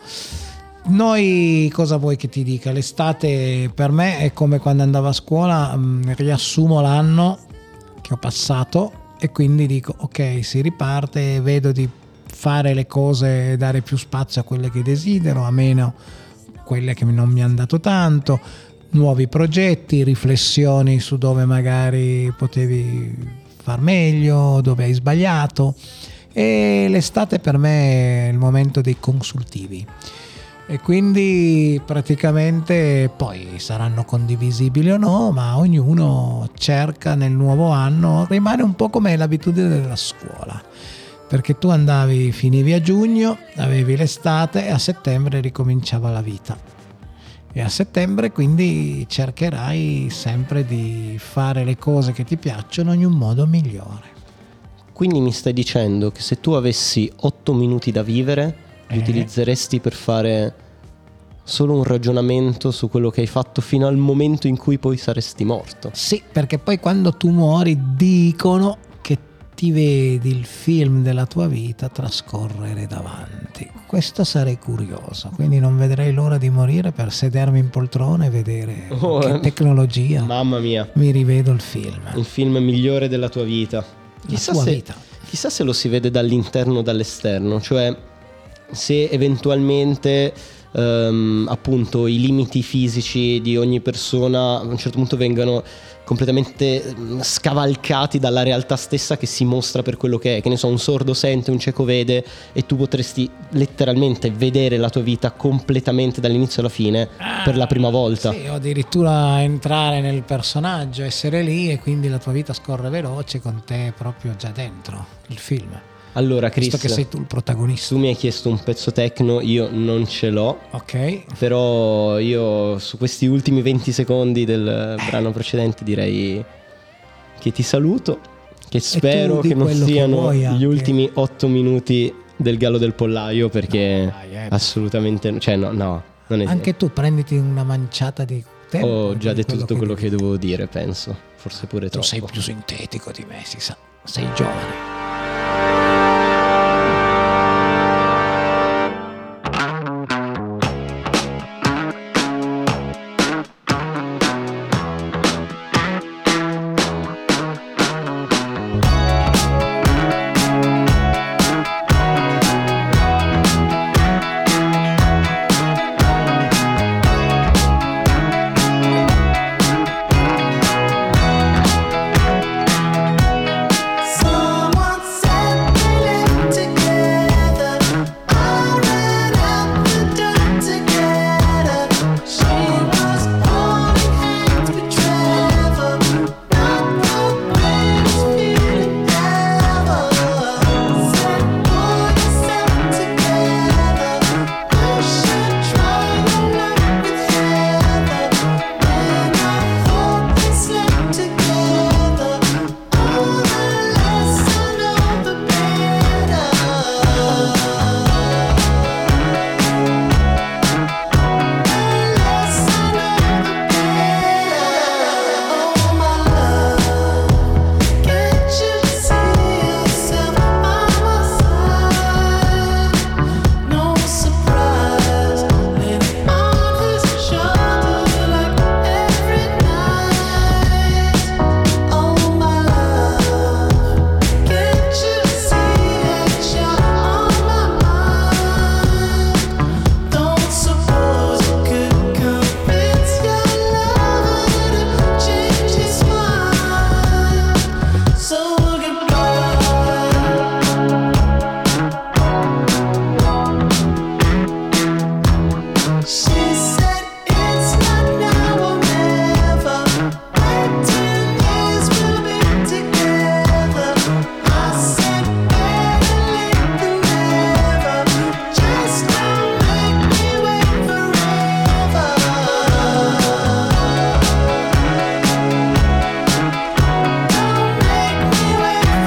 Noi, cosa vuoi che ti dica? L'estate per me è come quando andavo a scuola, mh, riassumo l'anno che ho passato e quindi dico ok, si riparte, vedo di fare le cose, dare più spazio a quelle che desidero, a meno quelle che non mi hanno dato tanto, nuovi progetti, riflessioni su dove magari potevi far meglio, dove hai sbagliato. E l'estate per me è il momento dei consultivi e quindi praticamente poi saranno condivisibili o no, ma ognuno cerca nel nuovo anno, rimane un po' come l'abitudine della scuola, perché tu andavi, finivi a giugno, avevi l'estate e a settembre ricominciava la vita. E a settembre quindi cercherai sempre di fare le cose che ti piacciono in un modo migliore. Quindi mi stai dicendo che se tu avessi otto minuti da vivere, li Eh. utilizzeresti per fare solo un ragionamento su quello che hai fatto fino al momento in cui poi saresti morto. Sì, perché poi quando tu muori dicono che ti vedi il film della tua vita trascorrere davanti. Questo sarei curioso, quindi non vedrei l'ora di morire per sedermi in poltrona e vedere Oh, che eh. tecnologia. Mamma mia, Mi rivedo il film. il film migliore della tua vita. Chissà tua se, vita. chissà se lo si vede dall'interno o dall'esterno, cioè se eventualmente ehm, appunto i limiti fisici di ogni persona a un certo punto vengano completamente ehm, scavalcati dalla realtà stessa che si mostra per quello che è. Che ne so, un sordo sente, un cieco vede e tu potresti letteralmente vedere la tua vita completamente dall'inizio alla fine per la prima volta. Sì, o addirittura entrare nel personaggio, essere lì e quindi la tua vita scorre veloce con te proprio già dentro il film. Allora Chris, Visto che sei tu il protagonista. tu mi hai chiesto un pezzo techno, io non ce l'ho. Ok. Però io su questi ultimi venti secondi del brano precedente direi che ti saluto, che spero di che non quello che siano vuoi gli anche. ultimi otto minuti del Gallo del Pollaio, perché Dai, eh. assolutamente, cioè no, no, Non esiste. Anche tu prenditi una manciata di tempo. Ho già di detto tutto quello che, dici. dovevo dire, penso. Forse pure Tu troppo. sei più sintetico di me, si sa. Sei giovane. Someone said we lived together. I ran out the door together. She was holding hands with Trevor. Not the greatest feeling ever. Said boy, yourself together. You should try your luck with Heather. When I thought they slept together. All the less I know, the better. The less I know, the better. Oh my love, can't you see yourself by my side? No surprise, leaning on his shoulder like every night. Oh my love, can't you see that you're on my mind? Don't suppose you could convince your lover to change his mind. So goodbye. She said it's not now or never. Wait ten years we'll be together. I said better late than never. Just don't make me wait forever. Don't make me wait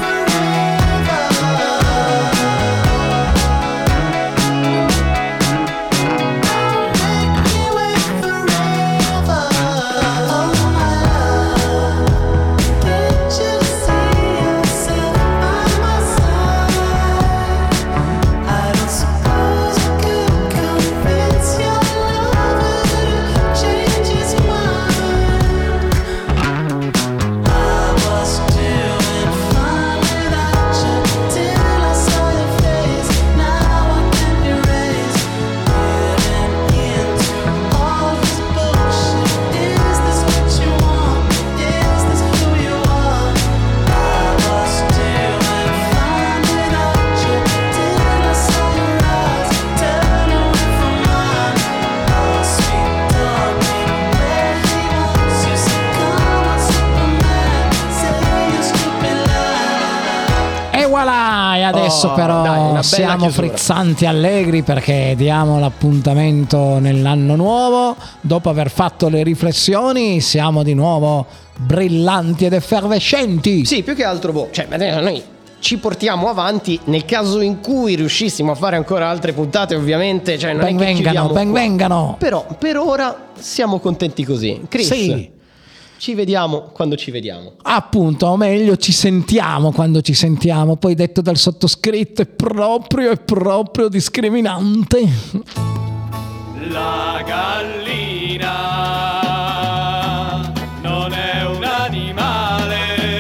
voilà, e adesso Oh, però dai, una bella siamo chiusura. frizzanti allegri perché diamo l'appuntamento nell'anno nuovo. Dopo aver fatto le riflessioni siamo di nuovo brillanti ed effervescenti. Sì, più che altro, boh, cioè, noi ci portiamo avanti nel caso in cui riuscissimo a fare ancora altre puntate, ovviamente, cioè non Ben è che vengano, chiudiamo ben qua. vengano. Però per ora siamo contenti così. Chris, Sì. ci vediamo quando ci vediamo. Appunto, o meglio ci sentiamo quando ci sentiamo. Poi detto dal sottoscritto è proprio, è proprio discriminante. La gallina non è un animale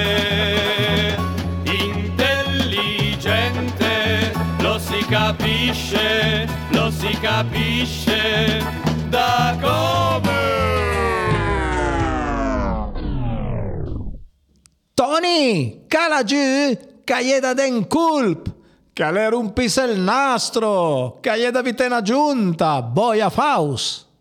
intelligente, lo si capisce, lo si capisce da come. Tony, cala giù, che da den culp, che le rumpise il nastro, che da vitena giunta, boia faus.